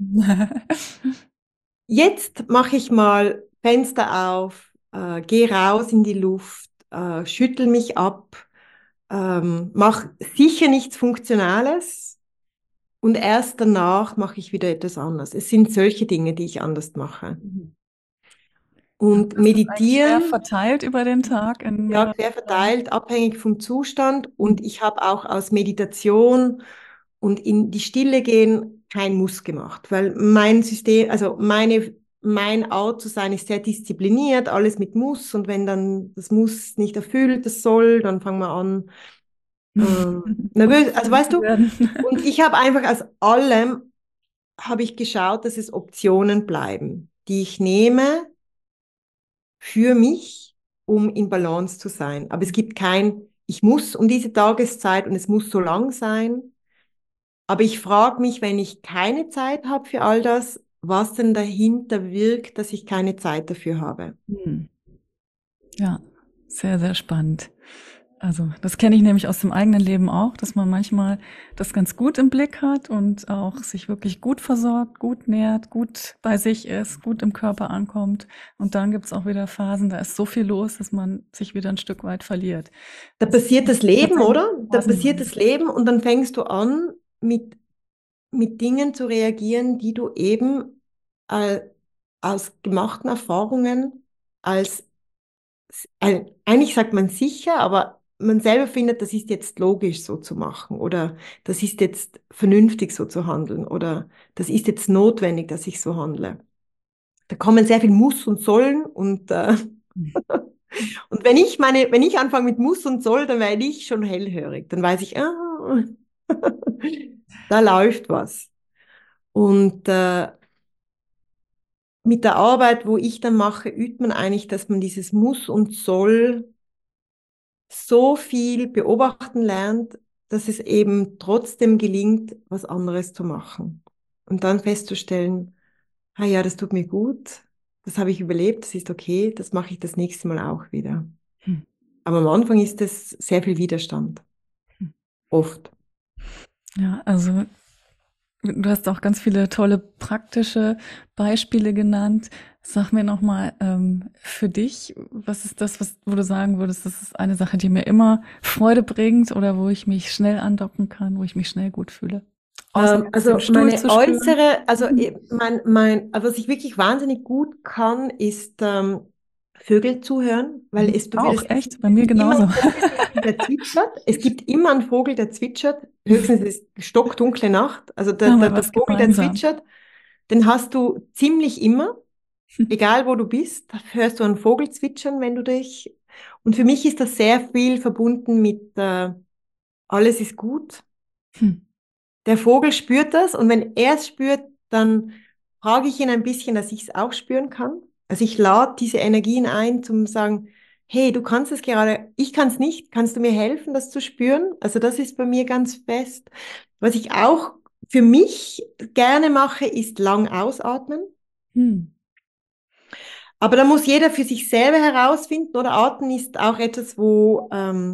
Jetzt mache ich mal Fenster auf, gehe raus in die Luft, schüttel mich ab, mach sicher nichts Funktionales und erst danach mache ich wieder etwas anderes. Es sind solche Dinge, die ich anders mache. Mhm. Und Und ist das eigentlich quer meditieren, verteilt über den Tag in ja, mehreren quer Bereichen? verteilt, abhängig vom Zustand. Mhm. Und ich habe auch aus Meditation und in die Stille gehen kein Muss gemacht, weil mein System, also mein Art zu sein ist sehr diszipliniert, alles mit Muss. Und wenn dann das Muss nicht erfüllt, das soll, dann fangen wir an, nervös, also Obsessiv weißt zu du, werden. und ich habe einfach aus allem, habe ich geschaut, dass es Optionen bleiben, die ich nehme für mich, um in Balance zu sein. Aber es gibt kein, ich muss um diese Tageszeit und es muss so lang sein. Aber ich frage mich, wenn ich keine Zeit habe für all das, was denn dahinter wirkt, dass ich keine Zeit dafür habe. Hm. Ja, sehr, sehr spannend. Also, das kenne ich nämlich aus dem eigenen Leben auch, dass man manchmal das ganz gut im Blick hat und auch sich wirklich gut versorgt, gut nährt, gut bei sich ist, gut im Körper ankommt. Und dann gibt's auch wieder Phasen, da ist so viel los, dass man sich wieder ein Stück weit verliert. Da Das passiert das Leben, tatsächlich oder? Da passiert phasenweise. das Leben und dann fängst du an, mit Dingen zu reagieren, die du eben äh, aus gemachten Erfahrungen als, eigentlich sagt man sicher, aber man selber findet, das ist jetzt logisch so zu machen oder das ist jetzt vernünftig so zu handeln oder das ist jetzt notwendig, dass ich so handle. Da kommen sehr viel Muss und Sollen und wenn ich anfange mit Muss und Soll, dann werde ich schon hellhörig. Dann weiß ich, da läuft was. Und mit der Arbeit, wo ich dann mache, übt man eigentlich, dass man dieses Muss und Soll so viel beobachten lernt, dass es eben trotzdem gelingt, was anderes zu machen. Und dann festzustellen, ah ja, das tut mir gut, das habe ich überlebt, das ist okay, das mache ich das nächste Mal auch wieder. Hm. Aber am Anfang ist es sehr viel Widerstand. Oft. Ja, also du hast auch ganz viele tolle praktische Beispiele genannt. Sag mir nochmal, für dich, was ist das, wo du sagen würdest, das ist eine Sache, die mir immer Freude bringt oder wo ich mich schnell andocken kann, wo ich mich schnell gut fühle? Außer jetzt Also den Stuhl meine zu spüren. äußere, also was ich wirklich wahnsinnig gut kann, ist Vögel zuhören, weil es tut mir Auch, das, echt? Bei es mir gibt immer genauso. einen Vogel, der zwitschert. Es gibt immer einen Vogel, der zwitschert. Höchstens ist es stockdunkle Nacht. Also Da haben wir der was Vogel, der gemeinsam. zwitschert, den hast du ziemlich immer, egal wo du bist, hörst du einen Vogel zwitschern, wenn du dich. Und für mich ist das sehr viel verbunden mit alles ist gut. Hm. Der Vogel spürt das und wenn er es spürt, dann frage ich ihn ein bisschen, dass ich es auch spüren kann. Also ich lade diese Energien ein, zum sagen, hey, du kannst es gerade, ich kann es nicht, kannst du mir helfen, das zu spüren? Also das ist bei mir ganz fest. Was ich auch für mich gerne mache, ist lang ausatmen. Hm. Aber da muss jeder für sich selber herausfinden, oder Atmen ist auch etwas, wo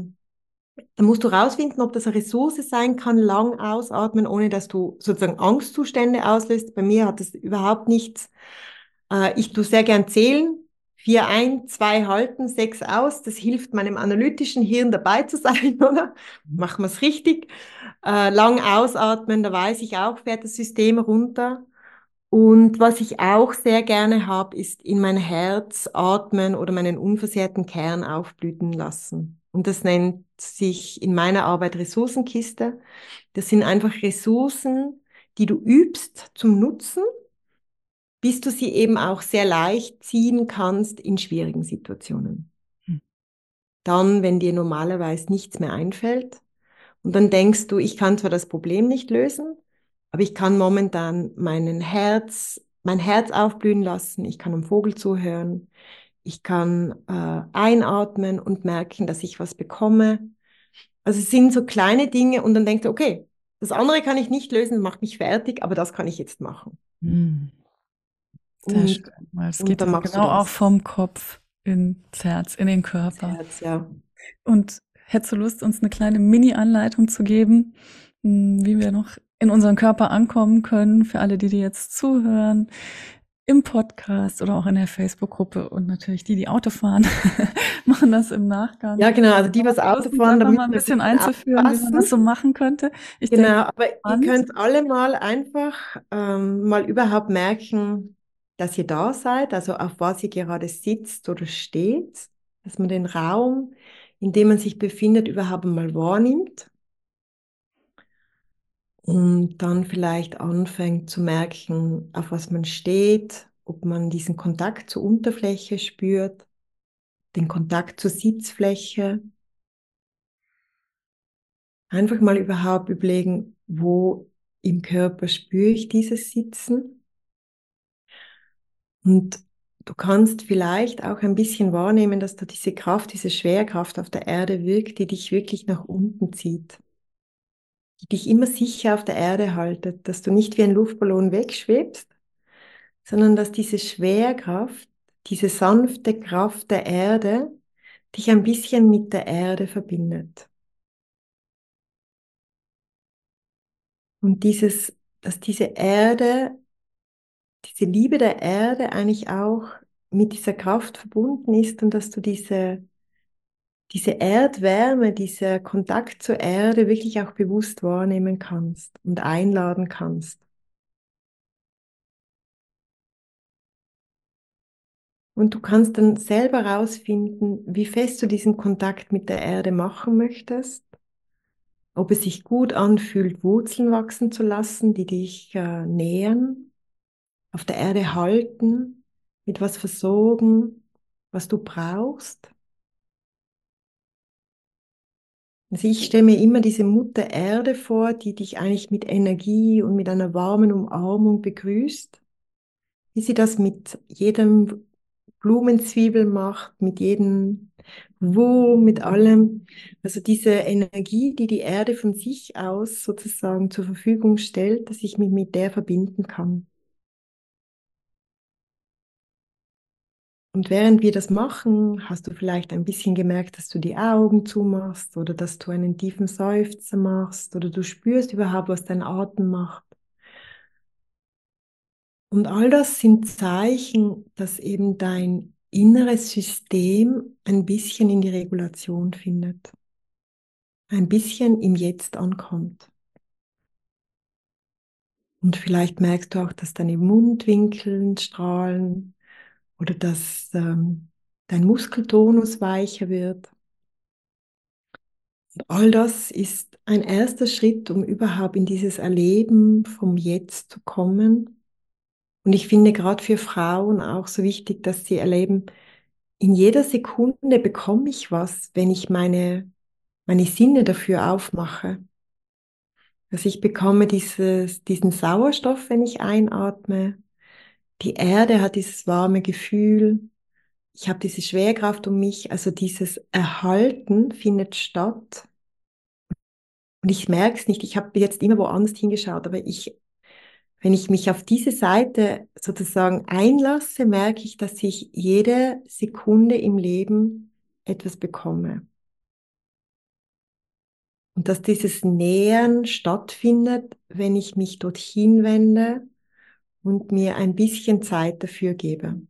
da musst du rausfinden, ob das eine Ressource sein kann, lang ausatmen, ohne dass du sozusagen Angstzustände auslöst. Bei mir hat das überhaupt nichts. Ich tue sehr gern zählen. 4 ein, 2 halten, 6 aus. Das hilft meinem analytischen Hirn dabei zu sein, oder? Machen wir es richtig. Lang ausatmen, da weiß ich auch, fährt das System runter. Und was ich auch sehr gerne habe, ist in mein Herz atmen oder meinen unversehrten Kern aufblühen lassen. Und das nennt sich in meiner Arbeit Ressourcenkiste. Das sind einfach Ressourcen, die du übst zum Nutzen, bis du sie eben auch sehr leicht ziehen kannst in schwierigen Situationen. Hm. Dann, wenn dir normalerweise nichts mehr einfällt und dann denkst du, ich kann zwar das Problem nicht lösen, aber ich kann momentan mein Herz aufblühen lassen, ich kann einem Vogel zuhören, ich kann einatmen und merken, dass ich was bekomme. Also es sind so kleine Dinge und dann denkst du, okay, das andere kann ich nicht lösen, macht mich fertig, aber das kann ich jetzt machen. Hm. Sehr schön, Und, weil es und geht dann ja machst du genau auch das. vom Kopf ins Herz, in den Das Körper. Herz, ja. Und hättest du Lust, uns eine kleine Mini-Anleitung zu geben, wie wir noch in unseren Körper ankommen können, für alle, die jetzt zuhören, im Podcast oder auch in der Facebook-Gruppe und natürlich die Auto fahren, machen das im Nachgang. Ja, genau, also die, was Versuch Auto uns fahren, da einfach mal müssen ein wir ein bisschen bisschen einzuführen, wie man das aufpassen. so machen könnte. Ich denke, Genau, aber ihr spannend. könnt alle mal einfach mal überhaupt merken, dass ihr da seid, also auf was ihr gerade sitzt oder steht, dass man den Raum, in dem man sich befindet, überhaupt mal wahrnimmt und dann vielleicht anfängt zu merken, auf was man steht, ob man diesen Kontakt zur Unterfläche spürt, den Kontakt zur Sitzfläche. Einfach mal überhaupt überlegen, wo im Körper spüre ich dieses Sitzen. Und du kannst vielleicht auch ein bisschen wahrnehmen, dass da diese Kraft, diese Schwerkraft auf der Erde wirkt, die dich wirklich nach unten zieht, die dich immer sicher auf der Erde haltet, dass du nicht wie ein Luftballon wegschwebst, sondern dass diese Schwerkraft, diese sanfte Kraft der Erde dich ein bisschen mit der Erde verbindet. Und dass diese Erde, diese Liebe der Erde eigentlich auch mit dieser Kraft verbunden ist und dass du diese Erdwärme, dieser Kontakt zur Erde wirklich auch bewusst wahrnehmen kannst und einladen kannst. Und du kannst dann selber rausfinden, wie fest du diesen Kontakt mit der Erde machen möchtest, ob es sich gut anfühlt, Wurzeln wachsen zu lassen, die dich nähern, auf der Erde halten, mit was versorgen, was du brauchst. Also ich stelle mir immer diese Mutter Erde vor, die dich eigentlich mit Energie und mit einer warmen Umarmung begrüßt, wie sie das mit jedem Blumenzwiebel macht, mit jedem Wurm, mit allem. Also diese Energie, die die Erde von sich aus sozusagen zur Verfügung stellt, dass ich mich mit der verbinden kann. Und während wir das machen, hast du vielleicht ein bisschen gemerkt, dass du die Augen zumachst oder dass du einen tiefen Seufzer machst oder du spürst überhaupt, was dein Atem macht. Und all das sind Zeichen, dass eben dein inneres System ein bisschen in die Regulation findet, ein bisschen im Jetzt ankommt. Und vielleicht merkst du auch, dass deine Mundwinkel strahlen oder dass dein Muskeltonus weicher wird. Und all das ist ein erster Schritt, um überhaupt in dieses Erleben vom Jetzt zu kommen. Und ich finde gerade für Frauen auch so wichtig, dass sie erleben, in jeder Sekunde bekomme ich was, wenn ich meine Sinne dafür aufmache. Also ich bekomme diesen Sauerstoff, wenn ich einatme. Die Erde hat dieses warme Gefühl. Ich habe diese Schwerkraft um mich. Also dieses Erhalten findet statt. Und ich merke es nicht. Ich habe jetzt immer woanders hingeschaut, aber wenn ich mich auf diese Seite sozusagen einlasse, merke ich, dass ich jede Sekunde im Leben etwas bekomme. Und dass dieses Nähern stattfindet, wenn ich mich dorthin wende und mir ein bisschen Zeit dafür gebe.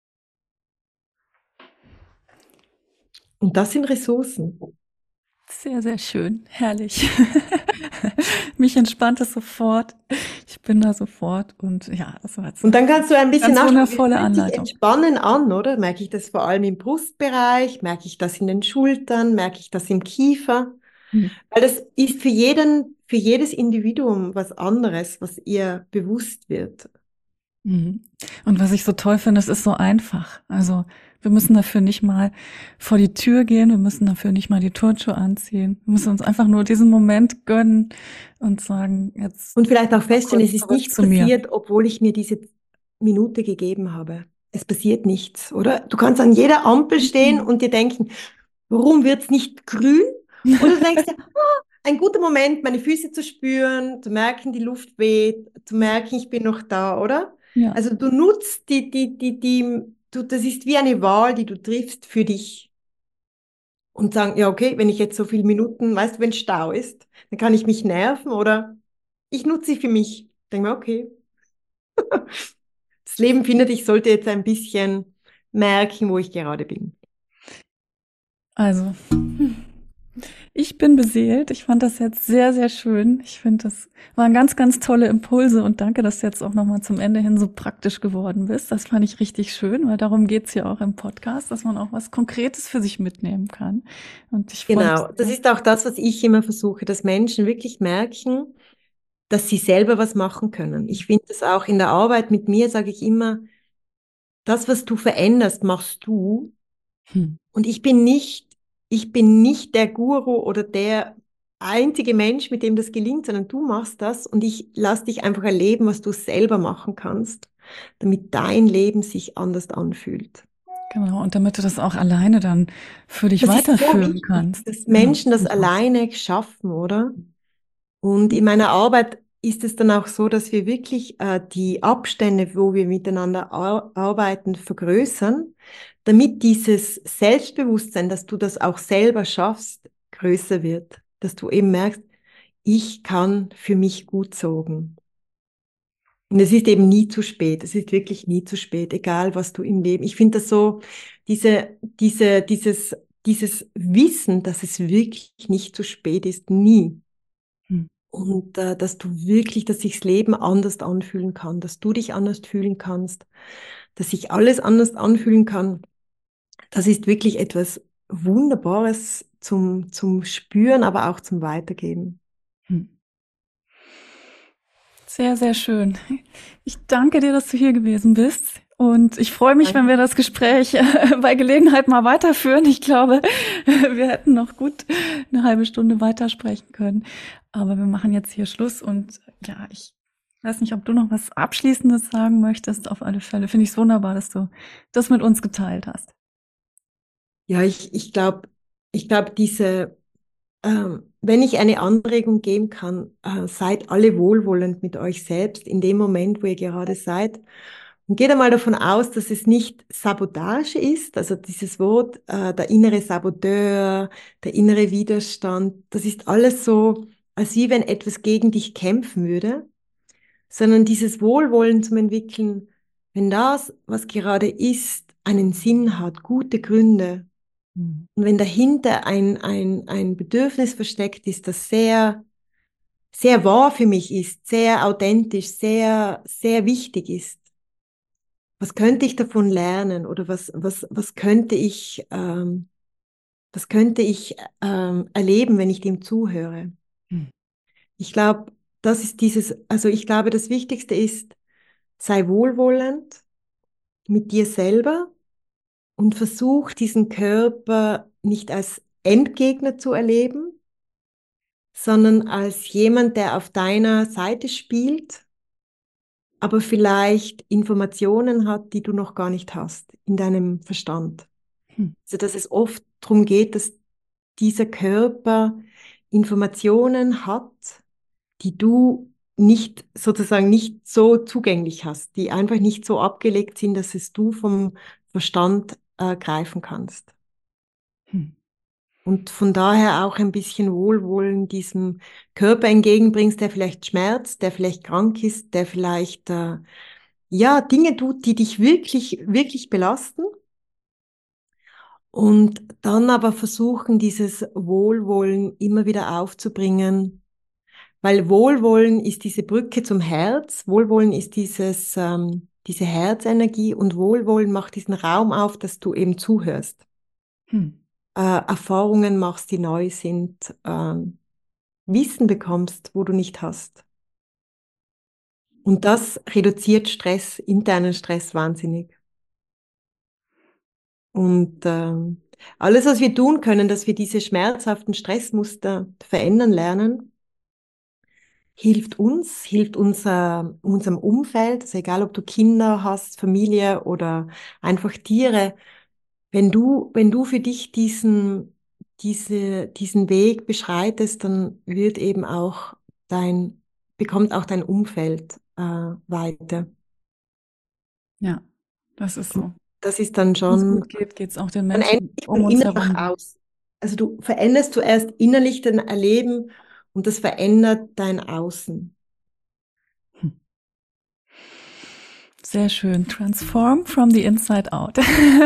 Und das sind Ressourcen. Sehr, sehr schön. Herrlich. Mich entspannt es sofort. Ich bin da sofort und ja, das war jetzt Und dann kannst du ein bisschen ganz nachschauen, wie wundervolle fühlt sich Anleitung. Entspannen an, oder? Merke ich das vor allem im Brustbereich? Merke ich das in den Schultern? Merke ich das im Kiefer? Hm. Weil das ist für jedes Individuum was anderes, was ihr bewusst wird. Mhm. Und was ich so toll finde, es ist so einfach. Also wir müssen dafür nicht mal vor die Tür gehen, wir müssen dafür nicht mal die Turnschuhe anziehen. Wir müssen uns einfach nur diesen Moment gönnen und sagen, jetzt Und vielleicht auch mal feststellen, es kurz ist zurück nichts zu mir. passiert, obwohl ich mir diese Minute gegeben habe. Es passiert nichts, oder? Du kannst an jeder Ampel stehen Mhm. und dir denken, warum wird es nicht grün? Oder du denkst dir, ein guter Moment, meine Füße zu spüren, zu merken, die Luft weht, zu merken, ich bin noch da, oder? Ja. Also du nutzt das ist wie eine Wahl, die du triffst für dich. Und sagen, ja, okay, wenn ich jetzt so viele Minuten, weißt du, wenn Stau ist, dann kann ich mich nerven oder ich nutze sie für mich. Denke mir, okay, das Leben findet, ich sollte jetzt ein bisschen merken, wo ich gerade bin. Also, ich bin beseelt. Ich fand das jetzt sehr, sehr schön. Ich finde, das waren ganz, ganz tolle Impulse und danke, dass du jetzt auch nochmal zum Ende hin so praktisch geworden bist. Das fand ich richtig schön, weil darum geht's ja auch im Podcast, dass man auch was Konkretes für sich mitnehmen kann. Und ich freue mich Genau, das sehr. ist auch das, was ich immer versuche, dass Menschen wirklich merken, dass sie selber was machen können. Ich finde das auch in der Arbeit mit mir, sage ich immer, das, was du veränderst, machst du. Hm. Und ich bin nicht der Guru oder der einzige Mensch, mit dem das gelingt, sondern du machst das und ich lass dich einfach erleben, was du selber machen kannst, damit dein Leben sich anders anfühlt. Genau, und damit du das auch alleine dann für dich Das ist so weiterführen wichtig, kannst. dass Genau. Menschen das alleine schaffen, oder? Und in meiner Arbeit ist es dann auch so, dass wir wirklich die Abstände, wo wir miteinander arbeiten, vergrößern, damit dieses Selbstbewusstsein, dass du das auch selber schaffst, größer wird. Dass du eben merkst, ich kann für mich gut sorgen. Und es ist eben nie zu spät. Es ist wirklich nie zu spät, egal was du im Leben. Ich finde das so, dieses Wissen, dass es wirklich nicht zu spät ist, nie. Hm. Und dass du wirklich, dass sich das Leben anders anfühlen kann, dass du dich anders fühlen kannst, dass sich alles anders anfühlen kann, das ist wirklich etwas Wunderbares zum Spüren, aber auch zum Weitergeben. Sehr, sehr schön. Ich danke dir, dass du hier gewesen bist. Und ich freue mich, wenn wir das Gespräch bei Gelegenheit mal weiterführen. Ich glaube, wir hätten noch gut eine halbe Stunde weitersprechen können. Aber wir machen jetzt hier Schluss. Und ja, ich weiß nicht, ob du noch was Abschließendes sagen möchtest. Auf alle Fälle finde ich es wunderbar, dass du das mit uns geteilt hast. Ja, ich glaube, wenn ich eine Anregung geben kann, seid alle wohlwollend mit euch selbst in dem Moment, wo ihr gerade seid. Und geht einmal davon aus, dass es nicht Sabotage ist, also dieses Wort, der innere Saboteur, der innere Widerstand, das ist alles so, als wie wenn etwas gegen dich kämpfen würde, sondern dieses Wohlwollen zum Entwickeln, wenn das, was gerade ist, einen Sinn hat, gute Gründe, und wenn dahinter ein Bedürfnis versteckt ist, das sehr, sehr wahr für mich ist, sehr authentisch, sehr, sehr wichtig ist, was könnte ich davon lernen oder was könnte ich erleben, wenn ich dem zuhöre? Ich glaube, ich glaube, das Wichtigste ist, sei wohlwollend mit dir selber und versuch diesen Körper nicht als Endgegner zu erleben, sondern als jemand, der auf deiner Seite spielt, aber vielleicht Informationen hat, die du noch gar nicht hast in deinem Verstand. Also dass es oft darum geht, dass dieser Körper Informationen hat, die du nicht sozusagen nicht so zugänglich hast, die einfach nicht so abgelegt sind, dass es du vom Verstand greifen kannst. Und von daher auch ein bisschen Wohlwollen diesem Körper entgegenbringst, der vielleicht schmerzt, der vielleicht krank ist, der vielleicht Dinge tut, die dich wirklich, wirklich belasten. Und dann aber versuchen, dieses Wohlwollen immer wieder aufzubringen, weil Wohlwollen ist diese Brücke zum Herz, Wohlwollen ist diese Herzenergie und Wohlwollen macht diesen Raum auf, dass du eben zuhörst. Erfahrungen machst, die neu sind, Wissen bekommst, wo du nicht hast. Und das reduziert Stress, internen Stress wahnsinnig. Und alles, was wir tun können, dass wir diese schmerzhaften Stressmuster verändern lernen, hilft unserem Umfeld, also egal ob du Kinder hast, Familie oder einfach Tiere. Wenn du für dich diesen Weg beschreitest, dann bekommt auch dein Umfeld weiter. Ja, das ist so. Das ist dann Wenn es schon, gut geht, geht es auch den man Menschen ändert sich um von uns innen nach herum. außen. Also du veränderst zuerst innerlich dein Erleben und das verändert dein Außen. Sehr schön. Transform from the inside out.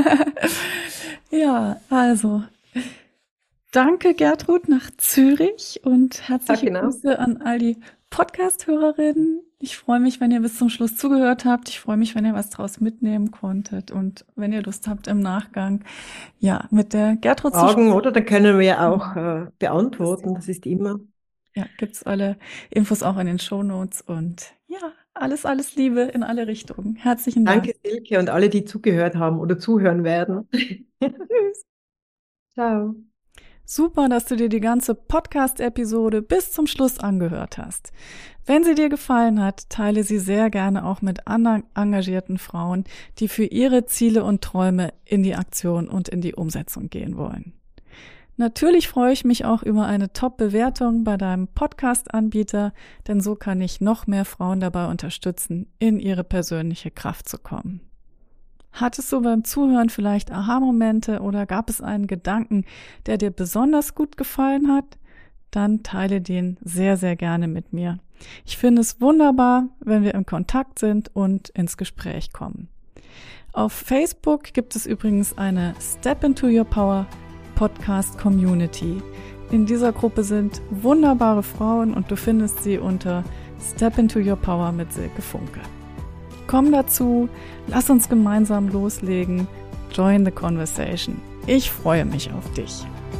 Ja, also danke Gertrud nach Zürich und herzliche Grüße an all die Podcast-Hörerinnen. Ich freue mich, wenn ihr bis zum Schluss zugehört habt. Ich freue mich, wenn ihr was draus mitnehmen konntet und wenn ihr Lust habt im Nachgang, ja, mit der Gertrud zu Fragen, oder? Da können wir auch beantworten. Das ist immer. Ja, gibt's alle Infos auch in den Shownotes und ja, alles Liebe in alle Richtungen. Herzlichen Dank. Danke, Silke, und alle, die zugehört haben oder zuhören werden. Tschüss. Ciao. Super, dass du dir die ganze Podcast-Episode bis zum Schluss angehört hast. Wenn sie dir gefallen hat, teile sie sehr gerne auch mit anderen engagierten Frauen, die für ihre Ziele und Träume in die Aktion und in die Umsetzung gehen wollen. Natürlich freue ich mich auch über eine Top-Bewertung bei deinem Podcast-Anbieter, denn so kann ich noch mehr Frauen dabei unterstützen, in ihre persönliche Kraft zu kommen. Hattest du beim Zuhören vielleicht Aha-Momente oder gab es einen Gedanken, der dir besonders gut gefallen hat? Dann teile den sehr, sehr gerne mit mir. Ich finde es wunderbar, wenn wir in Kontakt sind und ins Gespräch kommen. Auf Facebook gibt es übrigens eine Step into Your Power Podcast Community. In dieser Gruppe sind wunderbare Frauen und du findest sie unter Step into Your Power mit Silke Funke. Komm dazu, lass uns gemeinsam loslegen. Join the conversation. Ich freue mich auf dich.